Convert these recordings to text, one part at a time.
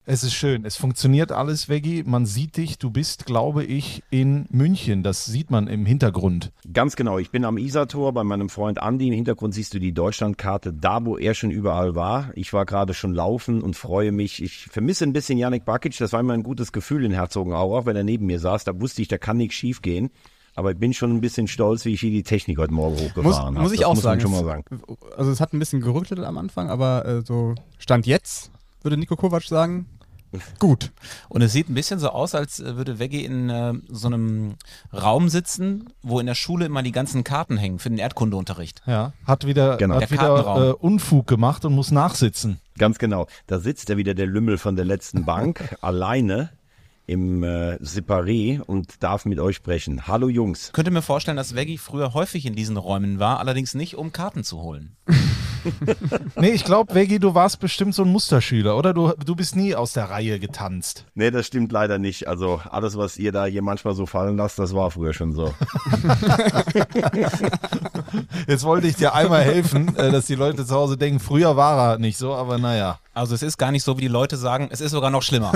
Es ist schön, es funktioniert alles, Veggie. Man sieht dich, du bist, glaube ich, in München. Das sieht man im Hintergrund. Ganz genau, ich bin am Isartor bei meinem Freund Andi. Im Hintergrund siehst du die Deutschlandkarte, da wo er schon überall war. Ich war gerade schon laufen und freue mich. Ich vermisse ein bisschen Yannick Bakic, das war immer ein gutes Gefühl in Herzogenaurach, auch wenn er neben mir saß. Da wusste ich, da kann nichts schief gehen. Aber ich bin schon ein bisschen stolz, wie ich hier die Technik heute Morgen hochgefahren habe. Muss ich auch sagen. Schon mal sagen. Also es hat ein bisschen gerüttelt am Anfang, aber so Stand jetzt, würde Niko Kovac sagen, gut. Und es sieht ein bisschen so aus, als würde Veggie in so einem Raum sitzen, wo in der Schule immer die ganzen Karten hängen für den Erdkundeunterricht. Ja, hat wieder Unfug gemacht und muss nachsitzen. Ganz genau. Da sitzt ja wieder der Lümmel von der letzten Bank, alleine im Separé und darf mit euch sprechen. Hallo Jungs. Ich könnte mir vorstellen, dass Veggie früher häufig in diesen Räumen war, allerdings nicht, um Karten zu holen. Nee, ich glaube, Veggie, du warst bestimmt so ein Musterschüler, oder? Du bist nie aus der Reihe getanzt. Nee, das stimmt leider nicht. Also alles, was ihr da hier manchmal so fallen lasst, das war früher schon so. Jetzt wollte ich dir einmal helfen, dass die Leute zu Hause denken, früher war er nicht so, aber naja. Also es ist gar nicht so, wie die Leute sagen, es ist sogar noch schlimmer.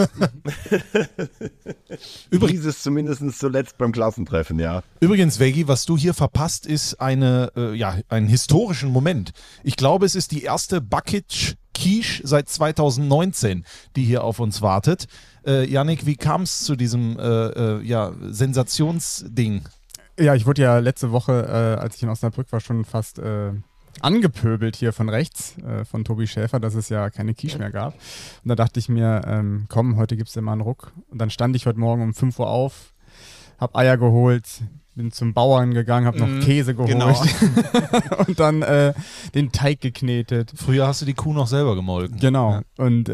Dieses zumindest zuletzt beim Klassentreffen, ja. Übrigens, Veggie, was du hier verpasst, ist einen historischen Moment. Ich glaube, es ist die erste Bakic-Quiche seit 2019, die hier auf uns wartet. Yannick, wie kam es zu diesem Sensationsding? Ja, ich wurde ja letzte Woche, als ich in Osnabrück war, schon fast angepöbelt hier von rechts, von Tobi Schäfer, dass es ja keine Quiche mehr gab. Und da dachte ich mir, komm, heute gibt's dir mal einen Ruck. Und dann stand ich heute Morgen um 5 Uhr auf, hab Eier geholt, bin zum Bauern gegangen, hab noch Käse geholt genau. und dann den Teig geknetet. Früher hast du die Kuh noch selber gemolken. Genau. Ja. Und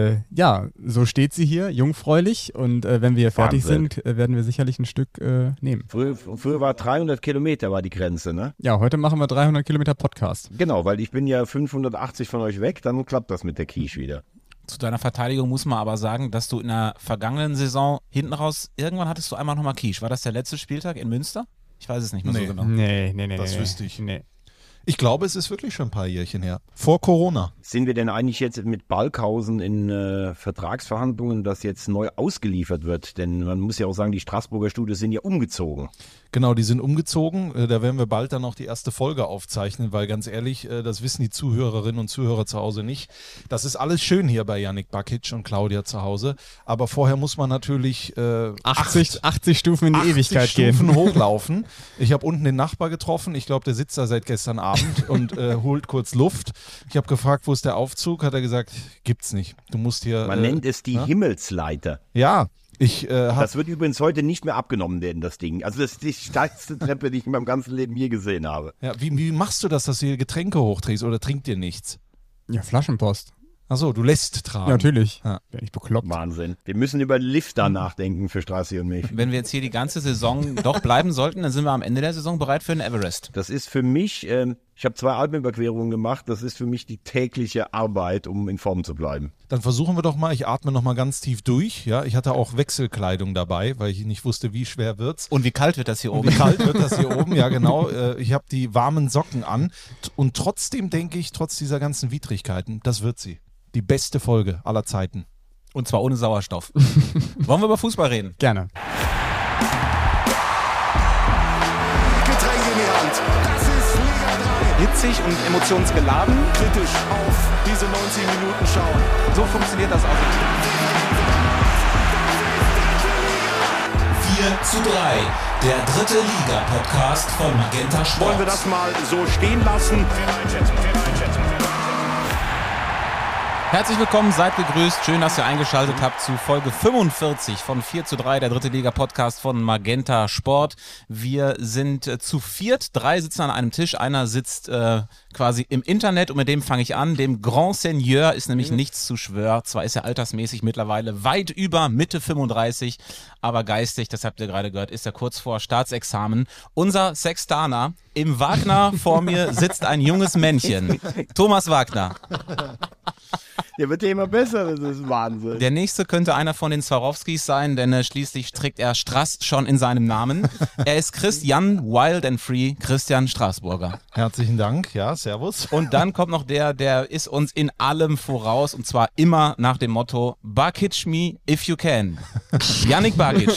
so steht sie hier, jungfräulich. Und wenn wir fertig sind, werden wir sicherlich ein Stück nehmen. Früher war 300 Kilometer war die Grenze, ne? Ja, heute machen wir 300 Kilometer Podcast. Genau, weil ich bin ja 580 von euch weg, dann klappt das mit der Quiche wieder. Zu deiner Verteidigung muss man aber sagen, dass du in der vergangenen Saison hinten raus, irgendwann hattest du einmal nochmal Quiche. War das der letzte Spieltag in Münster? Ich weiß es nicht mehr so genau. Nee. Das wüsste ich. Nee. Ich glaube, es ist wirklich schon ein paar Jährchen her. Vor Corona. Sind wir denn eigentlich jetzt mit Balkhausen in Vertragsverhandlungen, dass jetzt neu ausgeliefert wird? Denn man muss ja auch sagen, die Straßburger Studios sind ja umgezogen. Genau, die sind umgezogen. Da werden wir bald dann noch die erste Folge aufzeichnen, weil ganz ehrlich, das wissen die Zuhörerinnen und Zuhörer zu Hause nicht. Das ist alles schön hier bei Yannick Bakic und Claudia zu Hause. Aber vorher muss man natürlich 80 Stufen in die Ewigkeit gehen. 80 Stufen hochlaufen. Ich habe unten den Nachbar getroffen. Ich glaube, der sitzt da seit gestern Abend und holt kurz Luft. Ich habe gefragt, wo ist der Aufzug? Hat er gesagt, gibt's nicht. Du musst hier... Man nennt es die Himmelsleiter. Ja, das wird übrigens heute nicht mehr abgenommen werden, das Ding. Also das ist die steilste Treppe, die ich in meinem ganzen Leben je gesehen habe. Ja, wie machst du das, dass du hier Getränke hochträgst oder trinkt dir nichts? Ja, Flaschenpost. Achso, du lässt tragen. Ja, natürlich. Ja. Bin ich bekloppt. Wahnsinn. Wir müssen über Lifter nachdenken für Strassi und mich. Wenn wir jetzt hier die ganze Saison doch bleiben sollten, dann sind wir am Ende der Saison bereit für den Everest. Das ist für mich, ich habe 2 Alpenüberquerungen gemacht, das ist für mich die tägliche Arbeit, um in Form zu bleiben. Dann versuchen wir doch mal, ich atme noch mal ganz tief durch. Ja, ich hatte auch Wechselkleidung dabei, weil ich nicht wusste, wie schwer wird's. Und wie kalt wird das hier oben? Wie kalt wird das hier oben, ja genau. Ich habe die warmen Socken an und trotzdem denke ich, trotz dieser ganzen Widrigkeiten, das wird sie. Die beste Folge aller Zeiten. Und zwar ohne Sauerstoff. Wollen wir über Fußball reden? Gerne. Getränk in die Hand. Das ist Liga 3. Hitzig und emotionsgeladen. Kritisch auf diese 90 Minuten schauen. So funktioniert das auch. 4:3, der dritte Liga-Podcast von Magenta Sport. Wollen wir das mal so stehen lassen? Herzlich willkommen, seid gegrüßt. Schön, dass ihr eingeschaltet habt zu Folge 45 von 4:3, der dritte Liga-Podcast von Magenta Sport. Wir sind zu viert, 3 sitzen an einem Tisch, einer sitzt quasi im Internet und mit dem fange ich an. Dem Grand Seigneur ist nämlich nichts zu schwör. Zwar ist er altersmäßig mittlerweile weit über Mitte 35, aber geistig, das habt ihr gerade gehört, ist er kurz vor Staatsexamen. Unser Sextaner, Im Wagner vor mir sitzt ein junges Männchen. Thomas Wagner. Der wird ja immer besser, das ist Wahnsinn. Der nächste könnte einer von den Swarovskis sein, denn schließlich trägt er Strass schon in seinem Namen. Er ist Christian Wild and Free, Christian Straßburger. Herzlichen Dank, ja, servus. Und dann kommt noch der ist uns in allem voraus und zwar immer nach dem Motto Bakic me if you can. Yannick Bakic.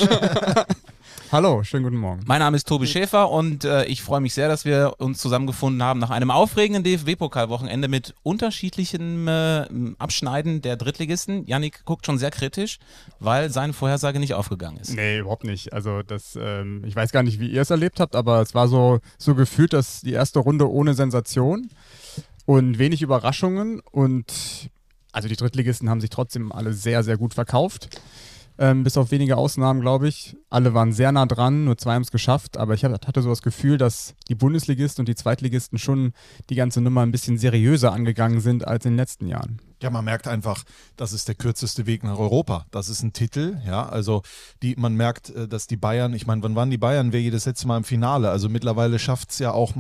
Hallo, schönen guten Morgen. Mein Name ist Tobi Schäfer und ich freue mich sehr, dass wir uns zusammengefunden haben nach einem aufregenden DFB-Pokal-Wochenende mit unterschiedlichen Abschneiden der Drittligisten. Yannick guckt schon sehr kritisch, weil seine Vorhersage nicht aufgegangen ist. Nee, überhaupt nicht. Also das, ich weiß gar nicht, wie ihr es erlebt habt, aber es war so gefühlt, dass die erste Runde ohne Sensation und wenig Überraschungen und also die Drittligisten haben sich trotzdem alle sehr, sehr gut verkauft. Bis auf wenige Ausnahmen, glaube ich. Alle waren sehr nah dran, nur 2 haben es geschafft. Aber ich hatte so das Gefühl, dass die Bundesligisten und die Zweitligisten schon die ganze Nummer ein bisschen seriöser angegangen sind als in den letzten Jahren. Ja, man merkt einfach, das ist der kürzeste Weg nach Europa. Das ist ein Titel, ja, also man merkt, dass die Bayern, ich meine, wann waren die Bayern? Wer jedes letzte Mal im Finale? Also mittlerweile schaffen es ja auch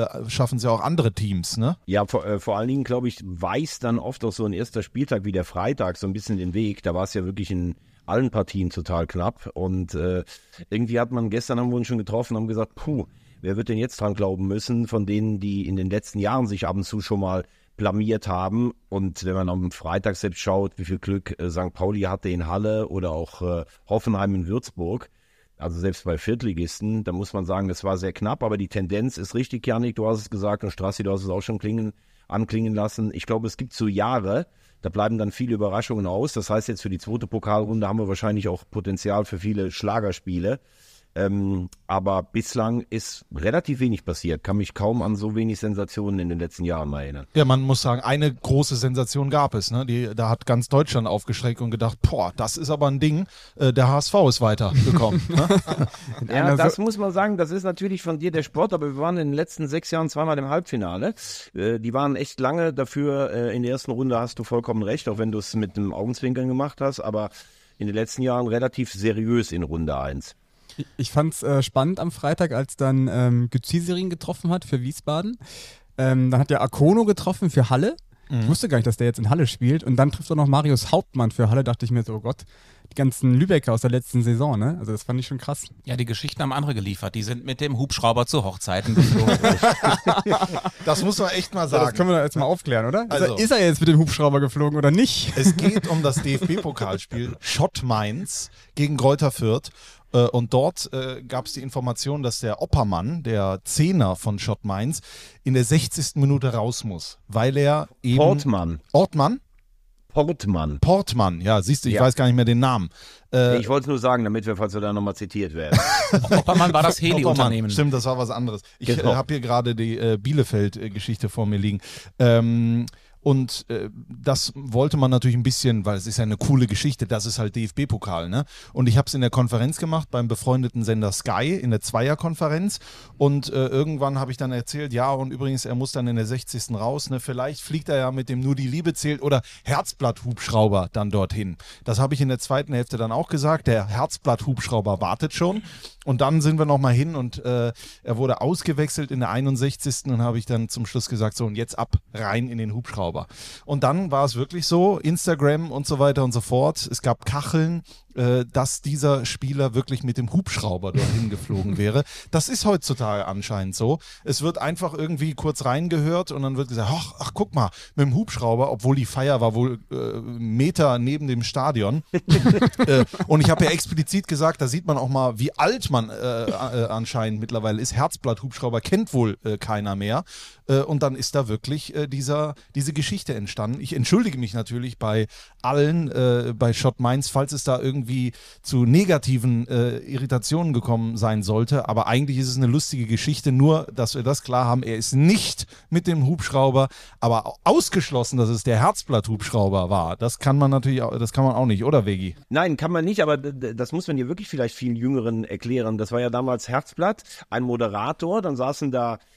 andere Teams, ne? Ja, vor allen Dingen, glaube ich, weiß dann oft auch so ein erster Spieltag wie der Freitag so ein bisschen den Weg. Da war es ja wirklich in allen Partien total knapp und irgendwie haben wir uns schon getroffen und haben gesagt, wer wird denn jetzt dran glauben müssen von denen, die in den letzten Jahren sich ab und zu schon mal blamiert haben. Und wenn man am Freitag selbst schaut, wie viel Glück St. Pauli hatte in Halle oder auch Hoffenheim in Würzburg, also selbst bei Viertligisten, da muss man sagen, das war sehr knapp, aber die Tendenz ist richtig, Yannick, du hast es gesagt und Strassi, du hast es auch schon anklingen lassen. Ich glaube, es gibt so Jahre, da bleiben dann viele Überraschungen aus. Das heißt, jetzt für die zweite Pokalrunde haben wir wahrscheinlich auch Potenzial für viele Schlagerspiele. Aber bislang ist relativ wenig passiert. Kann mich kaum an so wenig Sensationen in den letzten Jahren mal erinnern. Ja, man muss sagen, eine große Sensation gab es. Ne? Da hat ganz Deutschland aufgeschreckt und gedacht, das ist aber ein Ding. Der HSV ist weitergekommen. Ne? Ja, das muss man sagen, das ist natürlich von dir der Sport, aber wir waren in den letzten 6 Jahren zweimal im Halbfinale. Die waren echt lange dafür. In der ersten Runde hast du vollkommen recht, auch wenn du es mit dem Augenzwinkern gemacht hast, aber in den letzten Jahren relativ seriös in Runde 1. Ich fand es spannend am Freitag, als dann Güziserin getroffen hat für Wiesbaden. Dann hat der Akono getroffen für Halle. Ich wusste gar nicht, dass der jetzt in Halle spielt. Und dann trifft er noch Marius Hauptmann für Halle. Dachte ich mir so, oh Gott, die ganzen Lübecker aus der letzten Saison, ne? Also das fand ich schon krass. Ja, die Geschichten haben andere geliefert. Die sind mit dem Hubschrauber zu Hochzeiten geflogen. Das muss man echt mal sagen. Das können wir jetzt mal aufklären, oder? Also, ist er jetzt mit dem Hubschrauber geflogen oder nicht? Es geht um das DFB-Pokalspiel Schott Mainz gegen Greuther Fürth. Und dort gab es die Information, dass der Oppermann, der Zehner von Schott Mainz, in der 60. Minute raus muss, weil er eben... Portmann, ja, siehst du, ich weiß gar nicht mehr den Namen. Ich wollte es nur sagen, damit falls wir da nochmal zitiert werden. Oppermann war das Heli-Unternehmen. Stimmt, das war was anderes. Ich habe hier gerade die Bielefeld-Geschichte vor mir liegen. Und das wollte man natürlich ein bisschen, weil es ist ja eine coole Geschichte, das ist halt DFB-Pokal, ne? Und ich habe es in der Konferenz gemacht, beim befreundeten Sender Sky, in der Zweierkonferenz. Und irgendwann habe ich dann erzählt, ja, und übrigens, er muss dann in der 60. raus, ne? Vielleicht fliegt er ja mit dem Nur die Liebe zählt oder Herzblatt-Hubschrauber dann dorthin. Das habe ich in der zweiten Hälfte dann auch gesagt, der Herzblatt-Hubschrauber wartet schon. Und dann sind wir nochmal hin und er wurde ausgewechselt in der 61. Und habe ich dann zum Schluss gesagt, so und jetzt ab rein in den Hubschrauber. Und dann war es wirklich so, Instagram und so weiter und so fort. Es gab Kacheln, dass dieser Spieler wirklich mit dem Hubschrauber dorthin geflogen wäre. Das ist heutzutage anscheinend so. Es wird einfach irgendwie kurz reingehört und dann wird gesagt, ach guck mal, mit dem Hubschrauber, obwohl die Feier war wohl Meter neben dem Stadion. Und ich habe ja explizit gesagt, da sieht man auch mal, wie alt man anscheinend mittlerweile ist. Herzblatt-Hubschrauber kennt wohl keiner mehr. Und dann ist da wirklich diese Geschichte entstanden. Ich entschuldige mich natürlich bei allen, bei Schott Mainz, falls es da irgendwie zu negativen Irritationen gekommen sein sollte. Aber eigentlich ist es eine lustige Geschichte, nur, dass wir das klar haben. Er ist nicht mit dem Hubschrauber, aber ausgeschlossen, dass es der Herzblatt-Hubschrauber war. Das kann man natürlich, das kann man auch nicht, oder Vegi? Nein, kann man nicht, aber das muss man hier wirklich vielleicht vielen Jüngeren erklären. Das war ja damals Herzblatt, ein Moderator, dann saßen da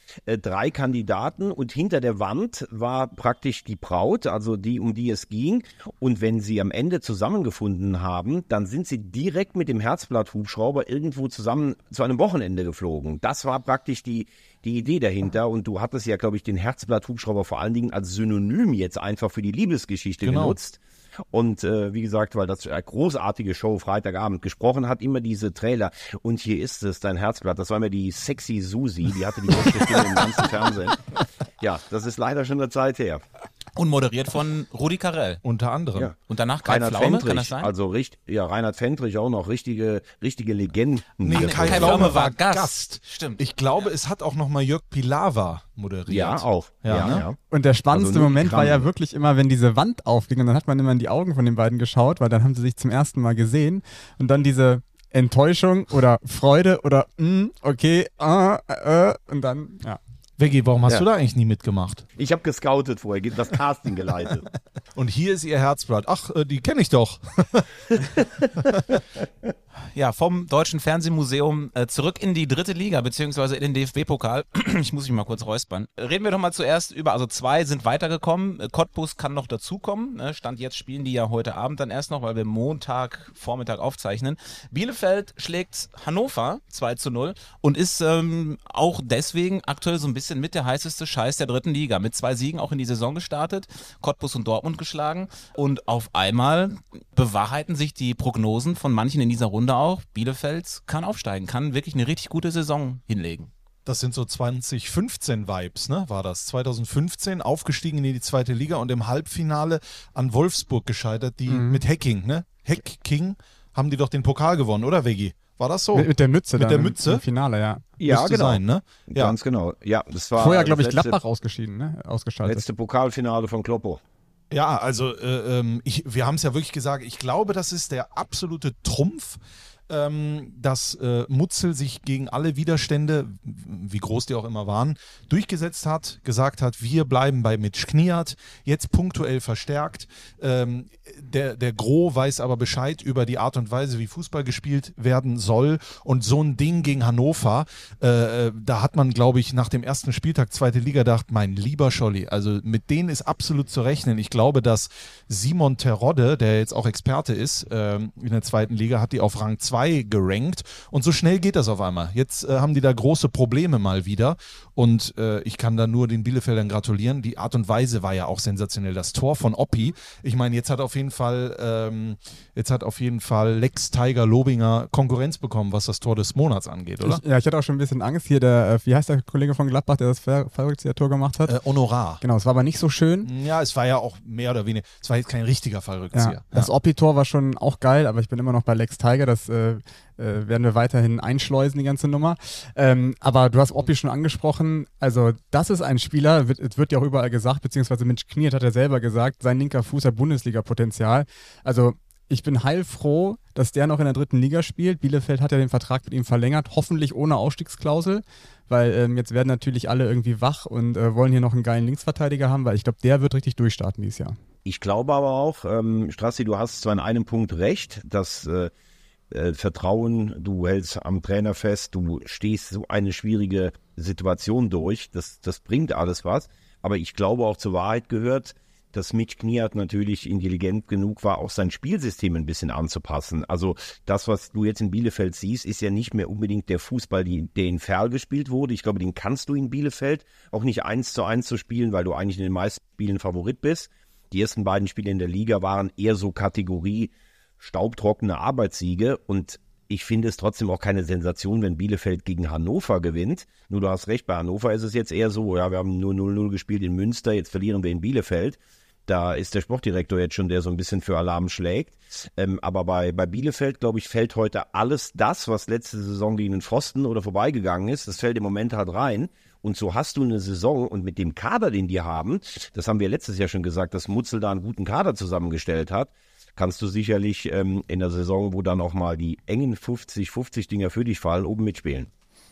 3 Kandidaten und hinter der Wand war praktisch die Braut, also die, um die es ging. Und wenn sie am Ende zusammengefunden haben, dann sind sie direkt mit dem Herzblatt-Hubschrauber irgendwo zusammen zu einem Wochenende geflogen. Das war praktisch die Idee dahinter. Und du hattest ja, glaube ich, den Herzblatt-Hubschrauber vor allen Dingen als Synonym jetzt einfach für die Liebesgeschichte genutzt. Und wie gesagt, weil das eine großartige Show Freitagabend gesprochen hat, immer diese Trailer. Und hier ist es, dein Herzblatt. Das war immer die sexy Susi, die hatte die beste Stimme im ganzen Fernsehen. Ja, das ist leider schon eine Zeit her. Und moderiert von Rudi Carrell. Unter anderem. Ja. Und danach Kai Reinhard Pflaume, Fendrich, kann das sein? also Reinhard Fendrich auch noch, richtige Legenden. Nee, die Kai das Pflaume war Gast. Gast. Stimmt. Ich glaube, es hat auch noch mal Jörg Pilawa moderiert. Ja, auch. Ja, ne? ja. Und der spannendste Also Moment war Kram. ja wirklich immer, wenn diese Wand aufging und dann hat man immer in die Augen von den beiden geschaut, weil dann haben sie sich zum ersten Mal gesehen und dann diese Enttäuschung oder Freude oder okay, und dann, ja. Veggie, warum hast Ja. du da eigentlich nie mitgemacht? Ich habe gescoutet vorher, das Casting geleitet. Und hier ist ihr Herzblatt. Ach, die kenne ich doch. Ja, vom Deutschen Fernsehmuseum zurück in die 3. Liga, beziehungsweise in den DFB-Pokal. Ich muss mich mal kurz räuspern. Reden wir doch mal zuerst über, also 2 sind weitergekommen. Cottbus kann noch dazukommen. Ne? Stand jetzt spielen die ja heute Abend dann erst noch, weil wir Montagvormittag aufzeichnen. Bielefeld schlägt Hannover 2-0 und ist auch deswegen aktuell so ein bisschen mit der heißeste Scheiß der 3. Liga. Mit 2 Siegen auch in die Saison gestartet, Cottbus und Dortmund geschlagen und auf einmal bewahrheiten sich die Prognosen von manchen in dieser Runde auch. Bielefeld kann aufsteigen, kann wirklich eine richtig gute Saison hinlegen. Das sind so 2015-Vibes, ne? War das. 2015 aufgestiegen in die 2. Liga und im Halbfinale an Wolfsburg gescheitert, die mit Hacking, ne? Hacking haben die doch den Pokal gewonnen, oder Veggie? War das so? Mit der Mütze Mit dann der im Mütze? Finale, ja. Ja, Müsste genau. sein, ne? Ja. Ganz genau. Ja, das war Vorher, glaube ich, das letzte- Gladbach ausgeschieden, ne? Ausgeschaltet. Letzte Pokalfinale von Kloppo. Ja, also wir haben es ja wirklich gesagt, ich glaube, das ist der absolute Trumpf, dass Mutzel sich gegen alle Widerstände, wie groß die auch immer waren, durchgesetzt hat, gesagt hat, wir bleiben bei Mitch Kniat, jetzt punktuell verstärkt. Der Gros weiß aber Bescheid über die Art und Weise, wie Fußball gespielt werden soll. Und so ein Ding gegen Hannover, da hat man, glaube ich, nach dem ersten Spieltag 2. Liga gedacht, mein lieber Scholli, also mit denen ist absolut zu rechnen. Ich glaube, dass Simon Terodde, der jetzt auch Experte ist in der 2. Liga, hat die auf Rang 2 gerankt. Und so schnell geht das auf einmal. Jetzt haben die da große Probleme mal wieder. Und ich kann da nur den Bielefeldern gratulieren. Die Art und Weise war ja auch sensationell. Das Tor von Oppi. Ich meine, jetzt hat auf jeden Fall Lex Tiger Lobinger Konkurrenz bekommen, was das Tor des Monats angeht, oder? Ich hatte auch schon ein bisschen Angst hier, wie heißt der Kollege von Gladbach, der das Fallrückzieher-Tor gemacht hat? Honorar. Genau, es war aber nicht so schön. Ja, es war ja auch mehr oder weniger, es war jetzt kein richtiger Fallrückzieher. Ja, das Oppi-Tor war schon auch geil, aber ich bin immer noch bei Lex Tiger, das werden wir weiterhin einschleusen, die ganze Nummer. Aber du hast Oppi schon angesprochen, also das ist ein Spieler, es wird ja auch überall gesagt, beziehungsweise Mitch Kniat hat er selber gesagt, sein linker Fuß hat Bundesliga-Potenzial. Also ich bin heilfroh, dass der noch in der 3. Liga spielt. Bielefeld hat ja den Vertrag mit ihm verlängert, hoffentlich ohne Ausstiegsklausel, weil jetzt werden natürlich alle irgendwie wach und wollen hier noch einen geilen Linksverteidiger haben, weil ich glaube, der wird richtig durchstarten dieses Jahr. Ich glaube aber auch, Strassi, du hast zwar in einem Punkt recht, dass Vertrauen, du hältst am Trainer fest, du stehst so eine schwierige Situation durch, das bringt alles was, aber ich glaube auch zur Wahrheit gehört, dass Mitch Kniat natürlich intelligent genug war, auch sein Spielsystem ein bisschen anzupassen. Also das, was du jetzt in Bielefeld siehst, ist ja nicht mehr unbedingt der Fußball, der in Ferl gespielt wurde. Ich glaube, den kannst du in Bielefeld auch nicht 1:1 zu spielen, weil du eigentlich in den meisten Spielen Favorit bist. Die ersten beiden Spiele in der Liga waren eher so Kategorie staubtrockene Arbeitssiege und ich finde es trotzdem auch keine Sensation, wenn Bielefeld gegen Hannover gewinnt. Nur du hast recht, bei Hannover ist es jetzt eher so, ja, wir haben nur 0-0 gespielt in Münster, jetzt verlieren wir in Bielefeld. Da ist der Sportdirektor jetzt schon, der so ein bisschen für Alarm schlägt. Aber bei Bielefeld, glaube ich, fällt heute alles das, was letzte Saison gegen den Pfosten oder vorbeigegangen ist, das fällt im Moment halt rein. Und so hast du eine Saison und mit dem Kader, den die haben, das haben wir letztes Jahr schon gesagt, dass Mutzel da einen guten Kader zusammengestellt hat, kannst du sicherlich in der Saison, wo dann auch mal die engen 50-50 Dinger für dich fallen, oben mitspielen.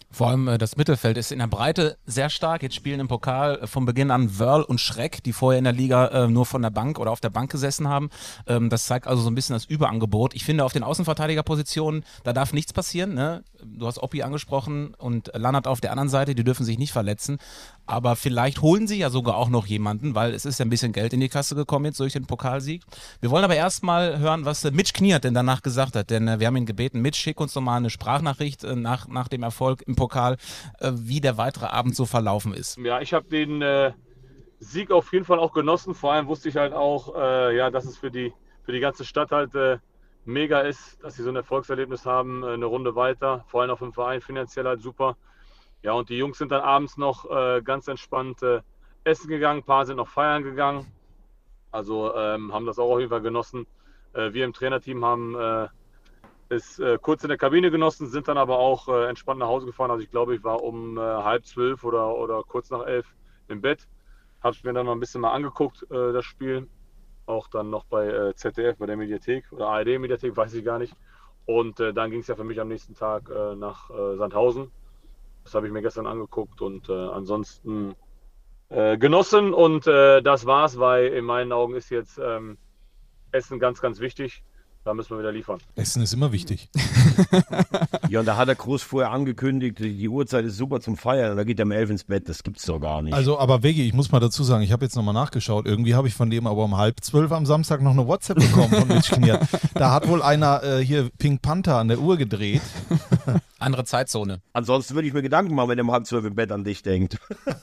Vor allem das Mittelfeld ist in der Breite sehr stark. Jetzt spielen im Pokal von Beginn an Wörl und Schreck, die vorher in der Liga nur von der Bank oder auf der Bank gesessen haben. Das zeigt also so ein bisschen das Überangebot. Ich finde, auf den Außenverteidigerpositionen, da darf nichts passieren. Ne? Du hast Oppi angesprochen und Lannert auf der anderen Seite, die dürfen sich nicht verletzen. Aber vielleicht holen sie ja sogar auch noch jemanden, weil es ist ja ein bisschen Geld in die Kasse gekommen jetzt durch den Pokalsieg. Wir wollen aber erstmal hören, was Mitch Kniert denn danach gesagt hat, denn wir haben ihn gebeten, Mitch, schick uns doch mal eine Sprachnachricht nach dem Erfolg im Pokal, wie der weitere Abend so verlaufen ist. Ja, ich habe den Sieg auf jeden Fall auch genossen. Vor allem wusste ich halt auch, dass es für die ganze Stadt halt mega ist, dass sie so ein Erfolgserlebnis haben, eine Runde weiter, vor allem auch im Verein finanziell halt super. Ja, und die Jungs sind dann abends noch ganz entspannt essen gegangen, ein paar sind noch feiern gegangen. Also haben das auch auf jeden Fall genossen. Wir im Trainerteam haben es kurz in der Kabine genossen, sind dann aber auch entspannt nach Hause gefahren. Also ich glaube, ich war um 11:30 oder kurz nach 11 im Bett. Habe es mir dann noch ein bisschen mal angeguckt, das Spiel. Auch dann noch bei ZDF, bei der Mediathek oder ARD-Mediathek, weiß ich gar nicht. Und dann ging es ja für mich am nächsten Tag nach Sandhausen. Das habe ich mir gestern angeguckt und ansonsten genossen. Und das war's, weil in meinen Augen ist jetzt Essen ganz, ganz wichtig. Da müssen wir wieder liefern. Essen ist immer wichtig. Ja, und da hat der Groß vorher angekündigt, die Uhrzeit ist super zum Feiern und da geht er um 11 ins Bett. Das gibt's doch gar nicht. Also, aber Veggie, ich muss mal dazu sagen, ich habe jetzt nochmal nachgeschaut. Irgendwie habe ich von dem aber um 11:30 am Samstag noch eine WhatsApp bekommen von Mitch Kniert. Da hat wohl einer hier Pink Panther an der Uhr gedreht. Andere Zeitzone. Ansonsten würde ich mir Gedanken machen, wenn er um 11:30 im Bett an dich denkt.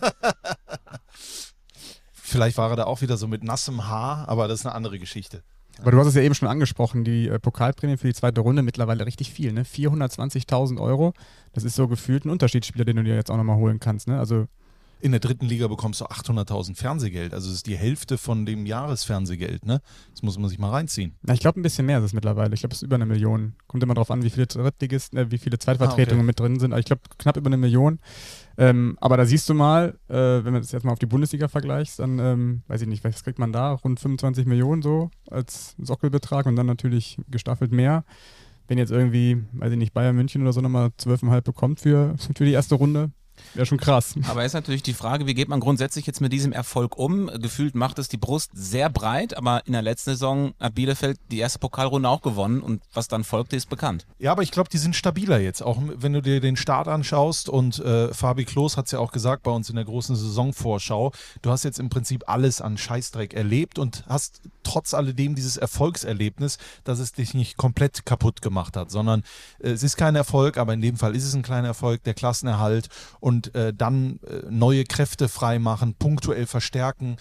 Vielleicht war er da auch wieder so mit nassem Haar, aber das ist eine andere Geschichte. Aber du hast es ja eben schon angesprochen, die Pokalprämie für die zweite Runde mittlerweile richtig viel, ne? 420.000 €. Das ist so gefühlt ein Unterschiedsspieler, den du dir jetzt auch nochmal holen kannst, ne? Also in der dritten Liga bekommst du 800.000 Fernsehgeld. Also das ist die Hälfte von dem Jahresfernsehgeld, ne? Das muss man sich mal reinziehen. Na, ich glaube, ein bisschen mehr ist es mittlerweile. Ich glaube, es ist über 1 Million. Kommt immer drauf an, wie viele Drittligisten, wie viele Zweitvertretungen mit drin sind. Aber ich glaube, knapp über 1 Million. Aber da siehst du mal, wenn du das jetzt mal auf die Bundesliga vergleichst, dann, weiß ich nicht, was kriegt man da? Rund 25 Millionen so als Sockelbetrag und dann natürlich gestaffelt mehr. Wenn jetzt irgendwie, weiß ich nicht, Bayern München oder so nochmal 12,5 bekommt für die erste Runde, wäre schon krass. Aber ist natürlich die Frage, wie geht man grundsätzlich jetzt mit diesem Erfolg um? Gefühlt macht es die Brust sehr breit, aber in der letzten Saison hat Bielefeld die erste Pokalrunde auch gewonnen und was dann folgte, ist bekannt. Ja, aber ich glaube, die sind stabiler jetzt, auch wenn du dir den Start anschaust und Fabi Klos hat es ja auch gesagt bei uns in der großen Saisonvorschau, du hast jetzt im Prinzip alles an Scheißdreck erlebt und hast trotz alledem dieses Erfolgserlebnis, dass es dich nicht komplett kaputt gemacht hat, sondern es ist kein Erfolg, aber in dem Fall ist es ein kleiner Erfolg, der Klassenerhalt und dann neue Kräfte freimachen, punktuell verstärken,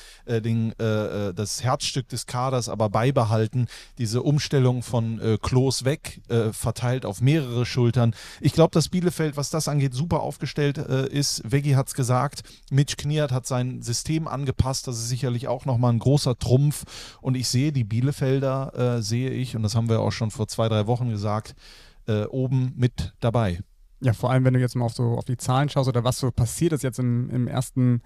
das Herzstück des Kaders aber beibehalten, diese Umstellung von Klos weg, verteilt auf mehrere Schultern. Ich glaube, dass Bielefeld, was das angeht, super aufgestellt ist. Veggie hat es gesagt, Mitch Kniert hat sein System angepasst, das ist sicherlich auch nochmal ein großer Trumpf und ich sehe die Bielefelder, und das haben wir auch schon vor 2-3 Wochen gesagt, oben mit dabei. Ja, vor allem, wenn du jetzt mal auf die Zahlen schaust oder was so passiert ist jetzt in dem ersten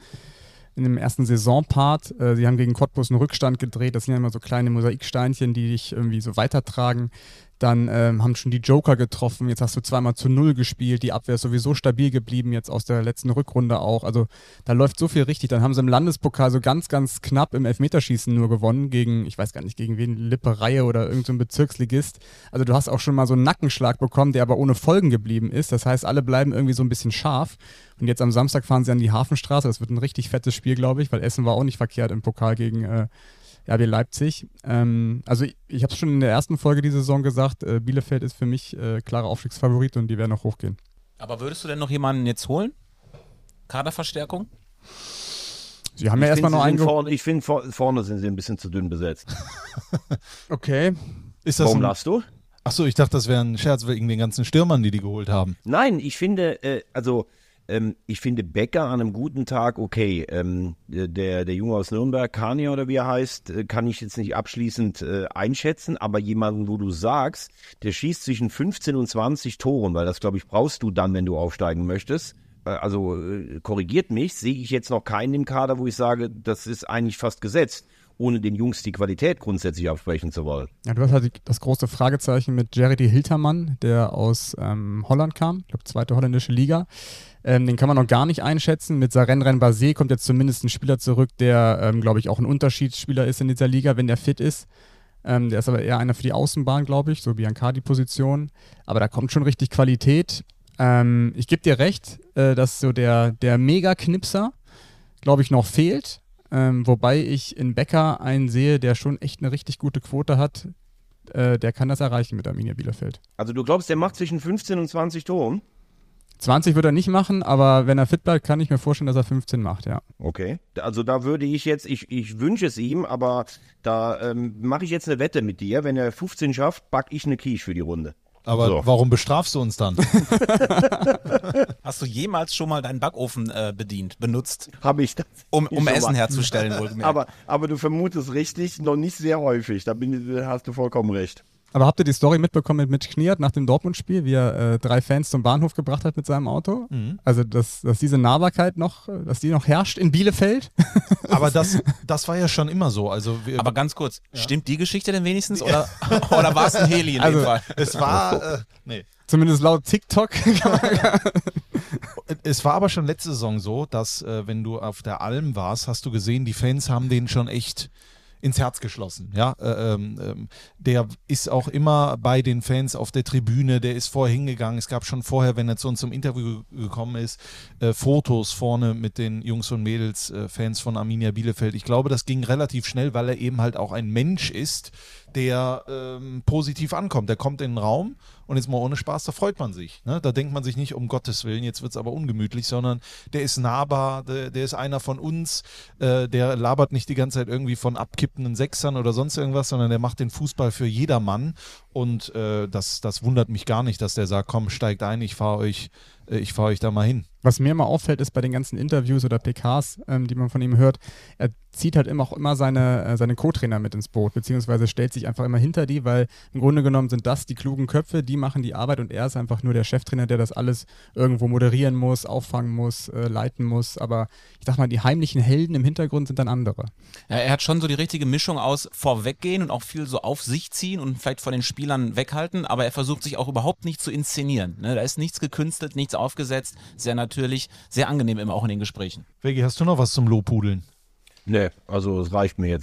Saisonpart. Sie haben gegen Cottbus einen Rückstand gedreht. Das sind ja immer so kleine Mosaiksteinchen, die dich irgendwie so weitertragen. Dann haben schon die Joker getroffen. Jetzt hast du 2-0 gespielt. Die Abwehr ist sowieso stabil geblieben, jetzt aus der letzten Rückrunde auch. Also da läuft so viel richtig. Dann haben sie im Landespokal so ganz, ganz knapp im Elfmeterschießen nur gewonnen gegen, ich weiß gar nicht, gegen wen, Lippe-Reihe oder irgendein so Bezirksligist. Also du hast auch schon mal so einen Nackenschlag bekommen, der aber ohne Folgen geblieben ist. Das heißt, alle bleiben irgendwie so ein bisschen scharf. Und jetzt am Samstag fahren sie an die Hafenstraße. Das wird ein richtig fettes Spiel, glaube ich, weil Essen war auch nicht verkehrt im Pokal gegen RB Leipzig. Also ich habe es schon in der ersten Folge dieser Saison gesagt, Bielefeld ist für mich klarer Aufstiegsfavorit und die werden auch hochgehen. Aber würdest du denn noch jemanden jetzt holen? Kaderverstärkung? Sie haben ja erstmal noch einen. Ich finde, vorne sind sie ein bisschen zu dünn besetzt. Okay. Ist das Warum lachst du? Achso, ich dachte, das wäre ein Scherz wegen den ganzen Stürmern, die geholt haben. Nein, ich finde, ich finde Becker an einem guten Tag okay. Der Junge aus Nürnberg, Kania oder wie er heißt, kann ich jetzt nicht abschließend einschätzen, aber jemanden, wo du sagst, der schießt zwischen 15 und 20 Toren, weil das, glaube ich, brauchst du dann, wenn du aufsteigen möchtest. Also korrigiert mich, sehe ich jetzt noch keinen im Kader, wo ich sage, das ist eigentlich fast gesetzt. ohne den Jungs die Qualität grundsätzlich absprechen zu wollen. Ja, du hast halt das große Fragezeichen mit Jerry Hiltermann, der aus Holland kam, ich glaube 2. holländische Liga. Den kann man noch gar nicht einschätzen. Mit Saren Renbase kommt jetzt zumindest ein Spieler zurück, der, glaube ich, auch ein Unterschiedsspieler ist in dieser Liga, wenn der fit ist. Der ist aber eher einer für die Außenbahn, glaube ich, so Biancardi-Position. Aber da kommt schon richtig Qualität. Ich gebe dir recht, dass so der Mega-Knipser, glaube ich, noch fehlt. Wobei ich in Becker einen sehe, der schon echt eine richtig gute Quote hat. Der kann das erreichen mit Arminia Bielefeld. Also du glaubst, der macht zwischen 15 und 20 Toren? 20 wird er nicht machen, aber wenn er fit bleibt, kann ich mir vorstellen, dass er 15 macht, ja. Okay, also da würde ich jetzt, ich wünsche es ihm, aber da mache ich jetzt eine Wette mit dir. Wenn er 15 schafft, back ich eine Quiche für die Runde. Aber So. warum bestrafst du uns dann? Hast du jemals schon mal deinen Backofen benutzt, Habe ich das? um schon Essen mal. herzustellen, wohlgemerkt? Aber du vermutest richtig, noch nicht sehr häufig. Da hast du vollkommen recht. Aber habt ihr die Story mitbekommen mit Mitch Kniert nach dem Dortmund-Spiel, wie er 3 Fans zum Bahnhof gebracht hat mit seinem Auto? Also, dass diese Nahbarkeit dass die noch herrscht in Bielefeld? Aber das war ja schon immer so. Also Aber ganz kurz, stimmt die Geschichte denn wenigstens oder war es ein Heli in dem Fall? es war, nee. Zumindest laut TikTok. Es war aber schon letzte Saison so, dass wenn du auf der Alm warst, hast du gesehen, die Fans haben den schon echt ins Herz geschlossen. Ja? Der ist auch immer bei den Fans auf der Tribüne, der ist vorher hingegangen. Es gab schon vorher, wenn er zu uns zum Interview gekommen ist, Fotos vorne mit den Jungs und Mädels, Fans von Arminia Bielefeld. Ich glaube, das ging relativ schnell, weil er eben halt auch ein Mensch ist, der positiv ankommt. Der kommt in den Raum und jetzt mal ohne Spaß, da freut man sich. Ne? Da denkt man sich nicht, um Gottes Willen, jetzt wird es aber ungemütlich, sondern der ist nahbar, der ist einer von uns, der labert nicht die ganze Zeit irgendwie von abkippenden Sechsern oder sonst irgendwas, sondern der macht den Fußball für jedermann und das wundert mich gar nicht, dass der sagt, komm, steigt ein, ich fahre euch da mal hin. Was mir immer auffällt, ist bei den ganzen Interviews oder PKs, die man von ihm hört, er zieht halt immer seine Co-Trainer mit ins Boot, beziehungsweise stellt sich einfach immer hinter die, weil im Grunde genommen sind das die klugen Köpfe, die machen die Arbeit und er ist einfach nur der Cheftrainer, der das alles irgendwo moderieren muss, auffangen muss, leiten muss. Aber ich sag mal, die heimlichen Helden im Hintergrund sind dann andere. Ja, er hat schon so die richtige Mischung aus vorweggehen und auch viel so auf sich ziehen und vielleicht von den Spielern weghalten, aber er versucht sich auch überhaupt nicht zu inszenieren. Ne? Da ist nichts gekünstelt, nichts aufgesetzt, sehr natürlich, sehr angenehm immer auch in den Gesprächen. Veggie, hast du noch was zum Lobhudeln? Nee, also es reicht mir jetzt.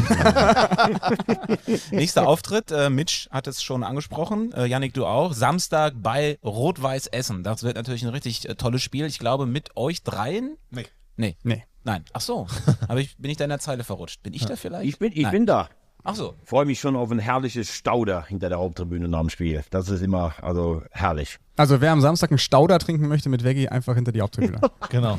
Nächster Auftritt, Mitch hat es schon angesprochen, Yannick, du auch, Samstag bei Rot-Weiß Essen. Das wird natürlich ein richtig tolles Spiel. Ich glaube, mit euch dreien? Nee. Nein. Ach so, bin ich da in der Zeile verrutscht? Bin ich da vielleicht? Ich bin da. Ach so. Freue mich schon auf ein herrliches Stauder hinter der Haupttribüne nach dem Spiel. Das ist immer, also herrlich. Also wer am Samstag einen Stauder trinken möchte mit Veggie, einfach hinter die Haupttribüne. Genau.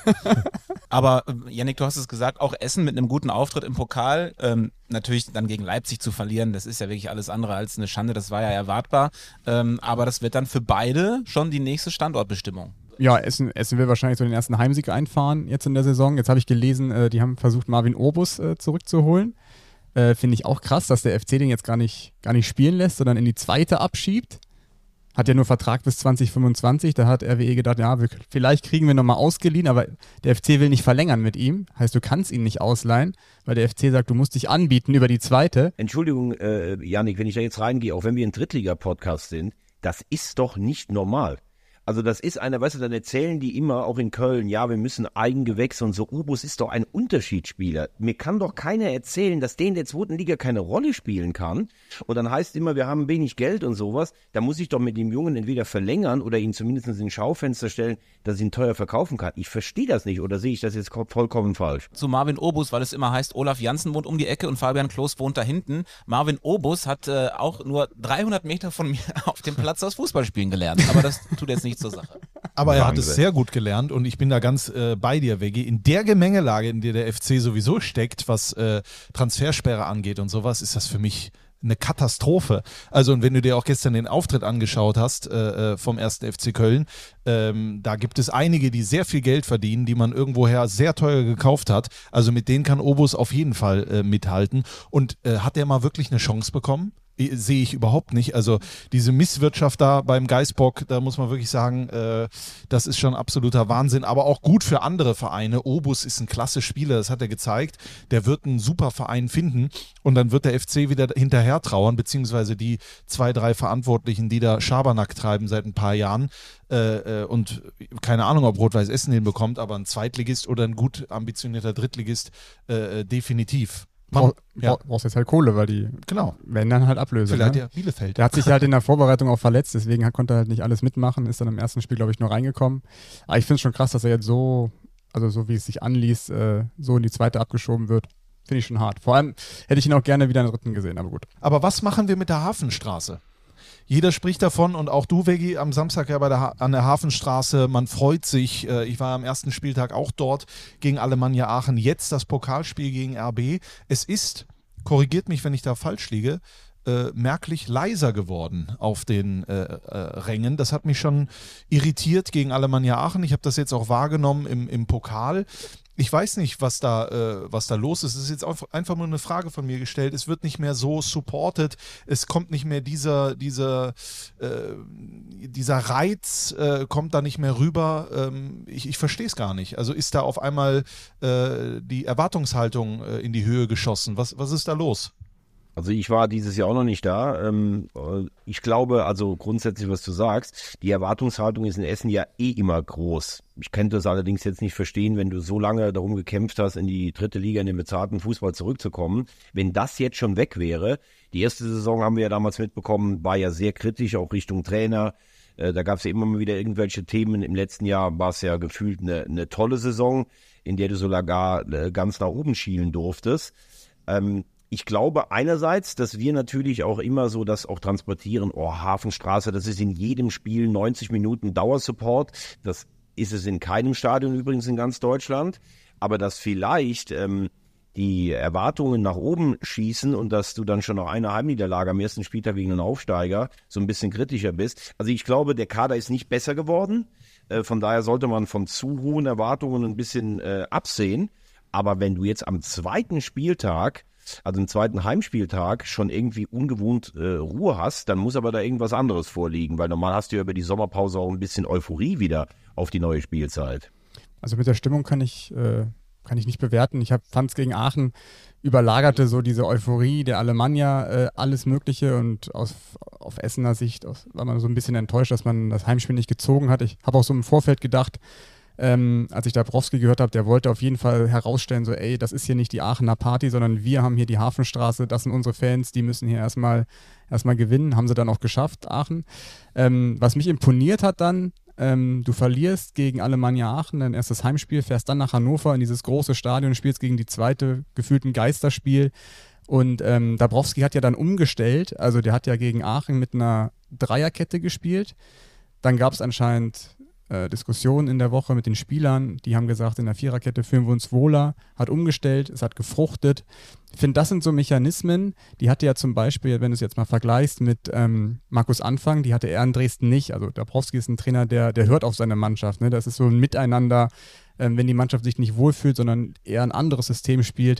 Aber Yannick, du hast es gesagt, auch Essen mit einem guten Auftritt im Pokal, natürlich dann gegen Leipzig zu verlieren, das ist ja wirklich alles andere als eine Schande, das war ja erwartbar. Aber das wird dann für beide schon die nächste Standortbestimmung. Ja, Essen will wahrscheinlich so den ersten Heimsieg einfahren jetzt in der Saison. Jetzt habe ich gelesen, die haben versucht, Marvin Obus zurückzuholen. Finde ich auch krass, dass der FC den jetzt gar nicht spielen lässt, sondern in die zweite abschiebt. Hat ja nur Vertrag bis 2025, da hat RWE gedacht, ja, vielleicht kriegen wir nochmal ausgeliehen, aber der FC will nicht verlängern mit ihm. Heißt, du kannst ihn nicht ausleihen, weil der FC sagt, du musst dich anbieten über die zweite. Entschuldigung, Yannick, wenn ich da jetzt reingehe, auch wenn wir ein Drittliga-Podcast sind, das ist doch nicht normal. Also das ist einer, weißt du, dann erzählen die immer, auch in Köln, ja, wir müssen Eigengewächse und so. Obus ist doch ein Unterschiedsspieler. Mir kann doch keiner erzählen, dass der in der zweiten Liga keine Rolle spielen kann. Und dann heißt immer, wir haben wenig Geld und sowas. Da muss ich doch mit dem Jungen entweder verlängern oder ihn zumindest in ein Schaufenster stellen, dass ich ihn teuer verkaufen kann. Ich verstehe das nicht, oder sehe ich das jetzt vollkommen falsch? Zu Marvin Obus, weil es immer heißt, Olaf Janssen wohnt um die Ecke und Fabian Klos wohnt da hinten. Marvin Obus hat auch nur 300 Meter von mir auf dem Platz das Fußballspielen gelernt. Aber das tut jetzt nicht zur Sache. Aber er hat es sehr gut gelernt und ich bin da ganz bei dir, Veggie. In der Gemengelage, in der der FC sowieso steckt, was Transfersperre angeht und sowas, ist das für mich eine Katastrophe. Also und wenn du dir auch gestern den Auftritt angeschaut hast vom 1. FC Köln, da gibt es einige, die sehr viel Geld verdienen, die man irgendwoher sehr teuer gekauft hat. Also mit denen kann Obus auf jeden Fall mithalten. Und hat der mal wirklich eine Chance bekommen? sehe ich überhaupt nicht. Also diese Misswirtschaft da beim Geisbock, da muss man wirklich sagen, das ist schon absoluter Wahnsinn, aber auch gut für andere Vereine. Obus ist ein klasse Spieler, das hat er gezeigt. Der wird einen super Verein finden und dann wird der FC wieder hinterher trauern, beziehungsweise die 2, 3 Verantwortlichen, die da Schabernack treiben seit ein paar Jahren und keine Ahnung, ob Rot-Weiß Essen den bekommt, aber ein Zweitligist oder ein gut ambitionierter Drittligist definitiv. Brauchst jetzt halt Kohle, weil die werden dann halt Ablöse. Vielleicht ne? ja Bielefeld. Der hat sich halt in der Vorbereitung auch verletzt, deswegen konnte er halt nicht alles mitmachen, ist dann im ersten Spiel, glaube ich, nur reingekommen. Aber ich finde es schon krass, dass er jetzt so wie es sich anliest, so in die zweite abgeschoben wird. Finde ich schon hart. Vor allem hätte ich ihn auch gerne wieder in der dritten gesehen, aber gut. Aber was machen wir mit der Hafenstraße? Jeder spricht davon und auch du, Veggi, am Samstag ja an der Hafenstraße. Man freut sich. Ich war am ersten Spieltag auch dort gegen Alemannia Aachen. Jetzt das Pokalspiel gegen RB. Es ist, korrigiert mich, wenn ich da falsch liege, merklich leiser geworden auf den Rängen. Das hat mich schon irritiert gegen Alemannia Aachen. Ich habe das jetzt auch wahrgenommen im Pokal. Ich weiß nicht, was da los ist. Es ist jetzt einfach nur eine Frage von mir gestellt. Es wird nicht mehr so supported. Es kommt nicht mehr dieser Reiz kommt da nicht mehr rüber. Ich verstehe es gar nicht. Also ist da auf einmal die Erwartungshaltung in die Höhe geschossen? Was ist da los? Also ich war dieses Jahr auch noch nicht da. Ich glaube, also grundsätzlich, was du sagst, die Erwartungshaltung ist in Essen ja immer groß. Ich könnte das allerdings jetzt nicht verstehen, wenn du so lange darum gekämpft hast, in die dritte Liga, in den bezahlten Fußball zurückzukommen. Wenn das jetzt schon weg wäre, die erste Saison haben wir ja damals mitbekommen, war ja sehr kritisch, auch Richtung Trainer. Da gab es ja immer mal wieder irgendwelche Themen. Im letzten Jahr war es ja gefühlt eine tolle Saison, in der du sogar ganz nach oben schielen durftest. Ich glaube einerseits, dass wir natürlich auch immer so das auch transportieren, Hafenstraße, das ist in jedem Spiel 90 Minuten Dauersupport. Das ist es in keinem Stadion übrigens in ganz Deutschland. Aber dass vielleicht die Erwartungen nach oben schießen und dass du dann schon nach einer Heimniederlage am ersten Spieltag gegen einen Aufsteiger so ein bisschen kritischer bist. Also ich glaube, der Kader ist nicht besser geworden. Von daher sollte man von zu hohen Erwartungen ein bisschen absehen. Aber wenn du jetzt am zweiten Spieltag, also im zweiten Heimspieltag, schon irgendwie ungewohnt Ruhe hast, dann muss aber da irgendwas anderes vorliegen, weil normal hast du ja über die Sommerpause auch ein bisschen Euphorie wieder auf die neue Spielzeit. Also mit der Stimmung kann ich nicht bewerten. Ich fand es gegen Aachen überlagerte so diese Euphorie der Alemannia, alles Mögliche, und auf Essener Sicht war man so ein bisschen enttäuscht, dass man das Heimspiel nicht gezogen hat. Ich habe auch so im Vorfeld gedacht, als ich Dabrowski gehört habe, der wollte auf jeden Fall herausstellen, so das ist hier nicht die Aachener Party, sondern wir haben hier die Hafenstraße, das sind unsere Fans, die müssen hier erstmal gewinnen. Haben sie dann auch geschafft, Aachen. Was mich imponiert hat dann, du verlierst gegen Alemannia Aachen dein erstes Heimspiel, fährst dann nach Hannover in dieses große Stadion, spielst gegen die zweite, gefühlt ein Geisterspiel. Und Dabrowski hat ja dann umgestellt, also der hat ja gegen Aachen mit einer Dreierkette gespielt. Dann gab es anscheinend Diskussionen in der Woche mit den Spielern, die haben gesagt, in der Viererkette fühlen wir uns wohler, hat umgestellt, es hat gefruchtet. Ich finde, das sind so Mechanismen, die hatte ja zum Beispiel, wenn du es jetzt mal vergleichst mit Markus Anfang, die hatte er in Dresden nicht. Also Dabrowski ist ein Trainer, der hört auf seine Mannschaft. Ne? Das ist so ein Miteinander, wenn die Mannschaft sich nicht wohlfühlt, sondern eher ein anderes System spielt,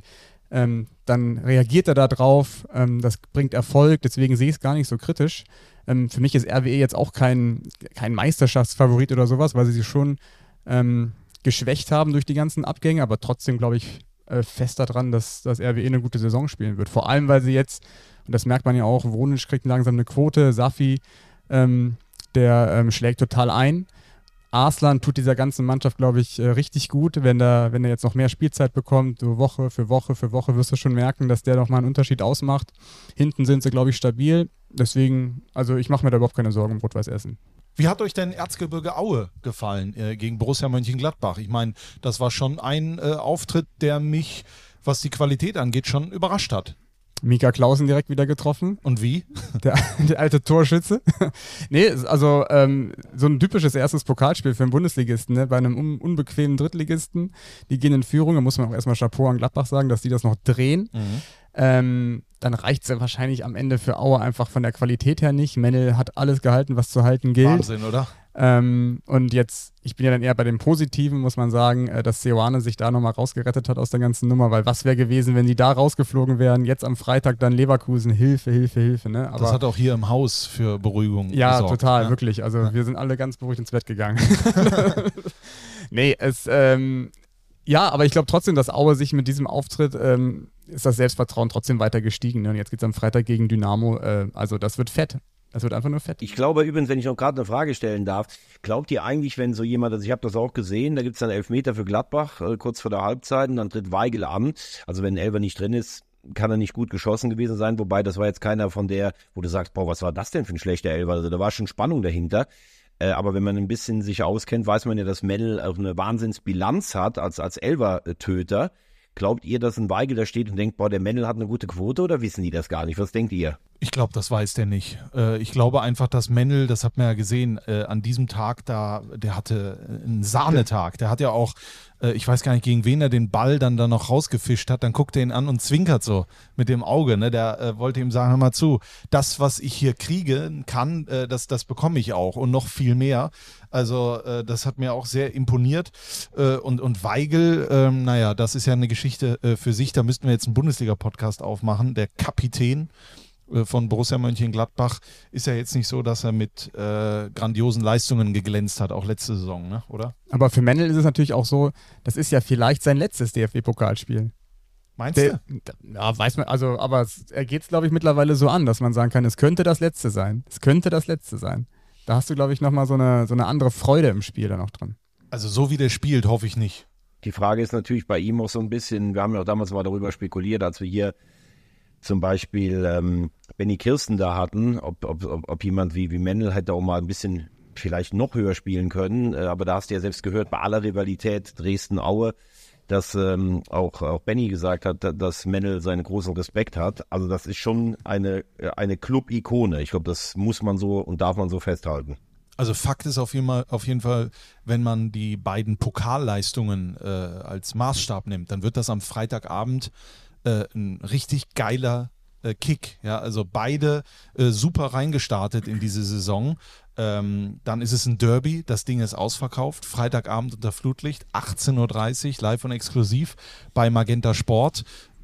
dann reagiert er da drauf, das bringt Erfolg, deswegen sehe ich es gar nicht so kritisch. Für mich ist RWE jetzt auch kein Meisterschaftsfavorit oder sowas, weil sie sich schon geschwächt haben durch die ganzen Abgänge, aber trotzdem glaube ich fest daran, dass RWE eine gute Saison spielen wird. Vor allem, weil sie jetzt, und das merkt man ja auch, Wonic kriegt langsam eine Quote, Safi, der schlägt total ein. Arslan tut dieser ganzen Mannschaft, glaube ich, richtig gut, wenn er jetzt noch mehr Spielzeit bekommt, so Woche für Woche wirst du schon merken, dass der noch mal einen Unterschied ausmacht. Hinten sind sie, glaube ich, stabil. Deswegen, also ich mache mir da überhaupt keine Sorgen um Rot-Weiß Essen. Wie hat euch denn Erzgebirge Aue gefallen gegen Borussia Mönchengladbach? Ich meine, das war schon ein Auftritt, der mich, was die Qualität angeht, schon überrascht hat. Mika Clausen direkt wieder getroffen. Und wie? Der alte Torschütze. Nee, also so ein typisches erstes Pokalspiel für einen Bundesligisten, ne? Bei einem unbequemen Drittligisten. Die gehen in Führung, da muss man auch erstmal Chapeau an Gladbach sagen, dass die das noch drehen. Dann reicht es ja wahrscheinlich am Ende für Aue einfach von der Qualität her nicht. Mennel hat alles gehalten, was zu halten gilt. Wahnsinn, oder? Und jetzt, ich bin ja dann eher bei dem Positiven, muss man sagen, dass Seoane sich da nochmal rausgerettet hat aus der ganzen Nummer, weil was wäre gewesen, wenn die da rausgeflogen wären, jetzt am Freitag dann Leverkusen, Hilfe, ne? Aber das hat auch hier im Haus für Beruhigung ja, gesorgt. total, Ja, wirklich. Also wir sind alle ganz beruhigt ins Bett gegangen. Nee, ja, aber ich glaube trotzdem, dass Aue sich mit diesem Auftritt, ist das Selbstvertrauen trotzdem weiter gestiegen. Ne? Und jetzt geht es am Freitag gegen Dynamo. Also das wird fett. Das wird einfach nur fett. Ich glaube übrigens, wenn ich noch gerade eine Frage stellen darf, glaubt ihr eigentlich, wenn so jemand, also ich habe das auch gesehen, da gibt es dann Elfmeter für Gladbach, kurz vor der Halbzeit, und dann tritt Weigl an. Also wenn ein Elfer nicht drin ist, kann er nicht gut geschossen gewesen sein, wobei das war jetzt keiner von der, wo du sagst, boah, was war das denn für ein schlechter Elfer? Also da war schon Spannung dahinter. Aber wenn man ein bisschen sich auskennt, weiß man ja, dass Mendel auch eine Wahnsinnsbilanz hat als Elfer-Töter. Glaubt ihr, dass ein Weigl da steht und denkt, boah, der Mendel hat eine gute Quote, oder wissen die das gar nicht? Was denkt ihr? Ich glaube, das weiß der nicht. Ich glaube einfach, dass Mendel, das hat man ja gesehen, an diesem Tag da, der hatte einen Sahnetag. Der hat ja auch, ich weiß gar nicht, gegen wen er den Ball dann noch rausgefischt hat. Dann guckt er ihn an und zwinkert so mit dem Auge. Ne? Der wollte ihm sagen, hör mal zu, das, was ich hier kriege, das bekomme ich auch und noch viel mehr. Also das hat mir auch sehr imponiert. Und Weigl, naja, das ist ja eine Geschichte für sich. Da müssten wir jetzt einen Bundesliga-Podcast aufmachen. Der Kapitän von Borussia Mönchengladbach ist ja jetzt nicht so, dass er mit grandiosen Leistungen geglänzt hat, auch letzte Saison, ne? Oder? Aber für Mendel ist es natürlich auch so, das ist ja vielleicht sein letztes DFB-Pokalspiel. Meinst du? Ja, weiß man, also, aber er geht es, glaube ich, mittlerweile so an, dass man sagen kann, es könnte das letzte sein. Es könnte das letzte sein. Da hast du, glaube ich, nochmal so eine andere Freude im Spiel da noch drin. Also so wie der spielt, hoffe ich nicht. Die Frage ist natürlich bei ihm auch so ein bisschen, wir haben ja auch damals mal darüber spekuliert, als wir hier zum Beispiel Benny Kirsten da hatten, ob jemand wie Mendel hätte auch mal ein bisschen vielleicht noch höher spielen können. Aber da hast du ja selbst gehört, bei aller Rivalität Dresden-Aue, dass auch Benny gesagt hat, dass Mendel seinen großen Respekt hat. Also das ist schon eine Club-Ikone. Ich glaube, das muss man so und darf man so festhalten. Also Fakt ist auf jeden Fall, wenn man die beiden Pokalleistungen als Maßstab nimmt, dann wird das am Freitagabend ein richtig geiler Kick. Ja? Also beide super reingestartet in diese Saison. Dann ist es ein Derby, das Ding ist ausverkauft. Freitagabend unter Flutlicht, 18.30 Uhr, live und exklusiv bei Magenta Sport.